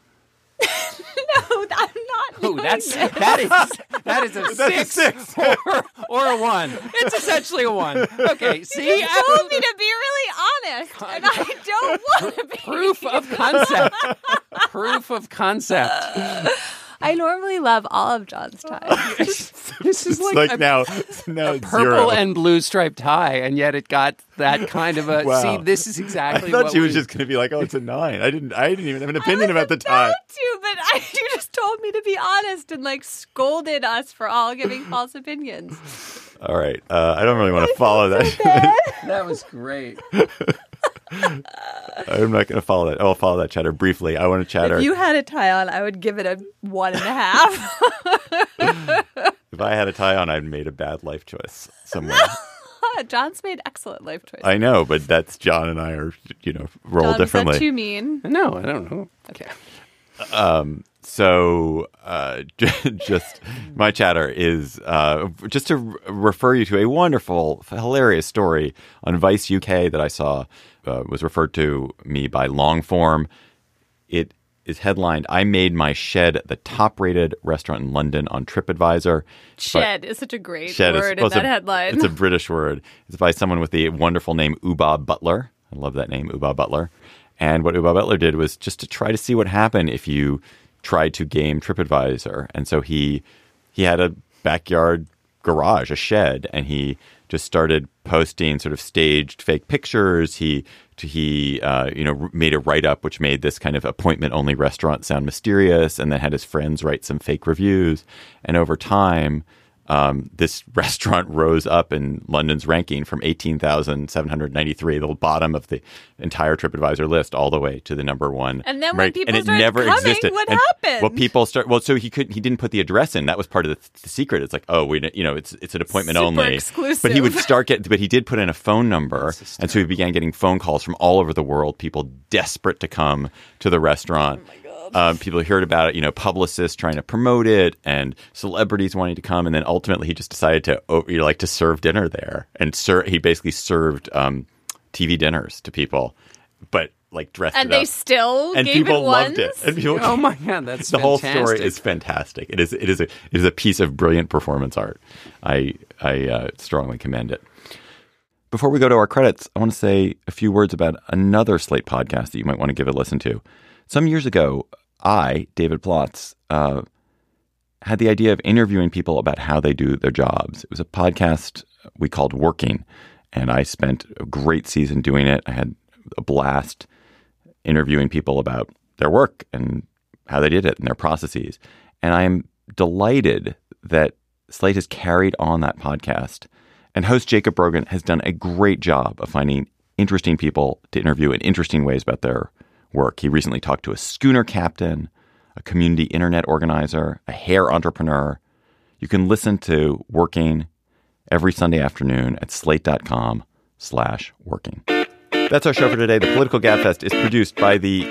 No, I'm not. Oh, doing that's this. that is that is a six, Or, or a one. It's essentially a one. Okay, see, You told me to be really honest, and I don't want to be. proof of concept. Proof of concept. I normally love all of John's ties. This is It's like, like a now, now it's purple zero. and blue striped tie, and yet it got that kind of a. Wow. See, this is I exactly. thought what she was we- just going to be like, "Oh, it's a nine." I didn't. I didn't even have an I opinion was about the tie. about to, but I, you just told me to be honest and like scolded us for all giving false opinions. All right, uh, I don't really want to follow that. That was great. I'm not going to follow that. Oh, I'll follow that chatter briefly. I want to chatter. If you had a tie on, I would give it a one and a half. If I had a tie on, I'd made a bad life choice somewhere. John's made excellent life choices. I know, but that's John and I are, you know, roll John, is that differently. too mean? No, I don't know. Okay. So, uh, just my chatter is uh, just to re- refer you to a wonderful, hilarious story on Vice U K that I saw. Uh, was referred to me by Longform. It is headlined, "I made my shed the top-rated restaurant in London on TripAdvisor." It's by- Shed is such a great Shed is- word well, in it's that a- headline. It's a British word. It's by someone with the wonderful name Uba Butler. I love that name, Uba Butler. And what Bob Butler did was just to try to see what happened if you tried to game TripAdvisor. And so he he had a backyard garage, a shed, and he just started posting sort of staged fake pictures. He he uh, you know made a write up which made this kind of appointment only restaurant sound mysterious, and then had his friends write some fake reviews. And over time, Um, this restaurant rose up in London's ranking from eighteen thousand seven hundred ninety-three, the bottom of the entire TripAdvisor list, all the way to the number one. And then when people and it started never coming, existed. what and, happened? Well, people start. Well, so he couldn't. He didn't put the address in. That was part of the, the secret. It's like, oh, we, you know, it's it's an appointment Super only. exclusive. But he would start get. But he did put in a phone number, and so he began getting phone calls from all over the world. People desperate to come to the restaurant. Oh my God. Um, people heard about it, you know, publicists trying to promote it, and celebrities wanting to come, and then ultimately he just decided to, you know, like to serve dinner there, and ser- he basically served um, T V dinners to people, but like dressed and it they up. still and gave people it loved ones? it. And people, Oh my God, that's the whole fantastic. story is fantastic. It is it is a it is a piece of brilliant performance art. I I uh, strongly commend it. Before we go to our credits, I want to say a few words about another Slate podcast that you might want to give a listen to. Some years ago, I, David Plotz, uh, had the idea of interviewing people about how they do their jobs. It was a podcast we called Working, and I spent a great season doing it. I had a blast interviewing people about their work and how they did it and their processes. And I am delighted that Slate has carried on that podcast. And host Jacob Brogan has done a great job of finding interesting people to interview in interesting ways about their work. He recently talked to a schooner captain, a community internet organizer, a hair entrepreneur. You can listen to Working every Sunday afternoon at slate.com slash working. That's our show for today. The Political Gabfest is produced by the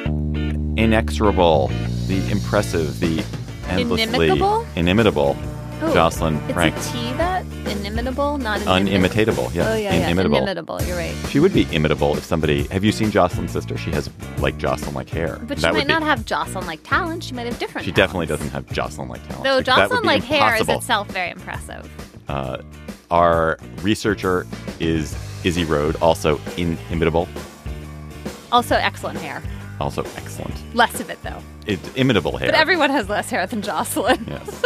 inexorable, the impressive, the endlessly Inimitable? inimitable Oh, Jocelyn it's Frank. a T that? Inimitable? Not Unimitatable, yes. Oh, yeah, Inimitable. yeah. Inimitable. You're right. She would be imitable if somebody... Have you seen Jocelyn's sister? She has, like, Jocelyn-like hair. But she That might would be- not have Jocelyn-like talent. She might have different She talents. definitely doesn't have Jocelyn-like talent. Though Like, that would be Jocelyn-like hair is impossible. itself very impressive. Uh, our researcher is Izzy Road, also inimitable, Also excellent hair. also excellent. Less of it, though. It's imitable hair. But everyone has less hair than Jocelyn. Yes.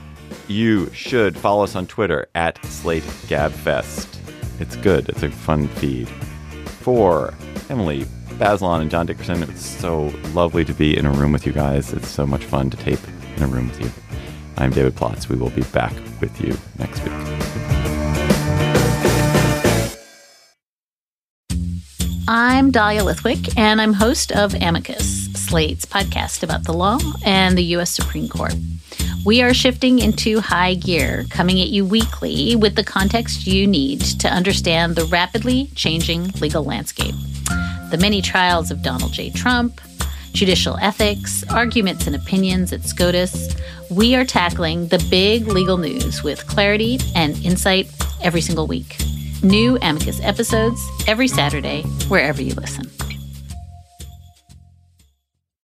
You should follow us on Twitter at Slate Gabfest. It's good. It's a fun feed. For Emily Bazelon and John Dickerson, it's so lovely to be in a room with you guys. It's so much fun to tape in a room with you. I'm David Plotz. We will be back with you next week. I'm Dahlia Lithwick, and I'm host of Amicus, Slate's podcast about the law and the U S Supreme Court. We are shifting into high gear, coming at you weekly with the context you need to understand the rapidly changing legal landscape. The many trials of Donald J. Trump, judicial ethics, arguments and opinions at SCOTUS. We are tackling the big legal news with clarity and insight every single week. New Amicus episodes every Saturday, wherever you listen.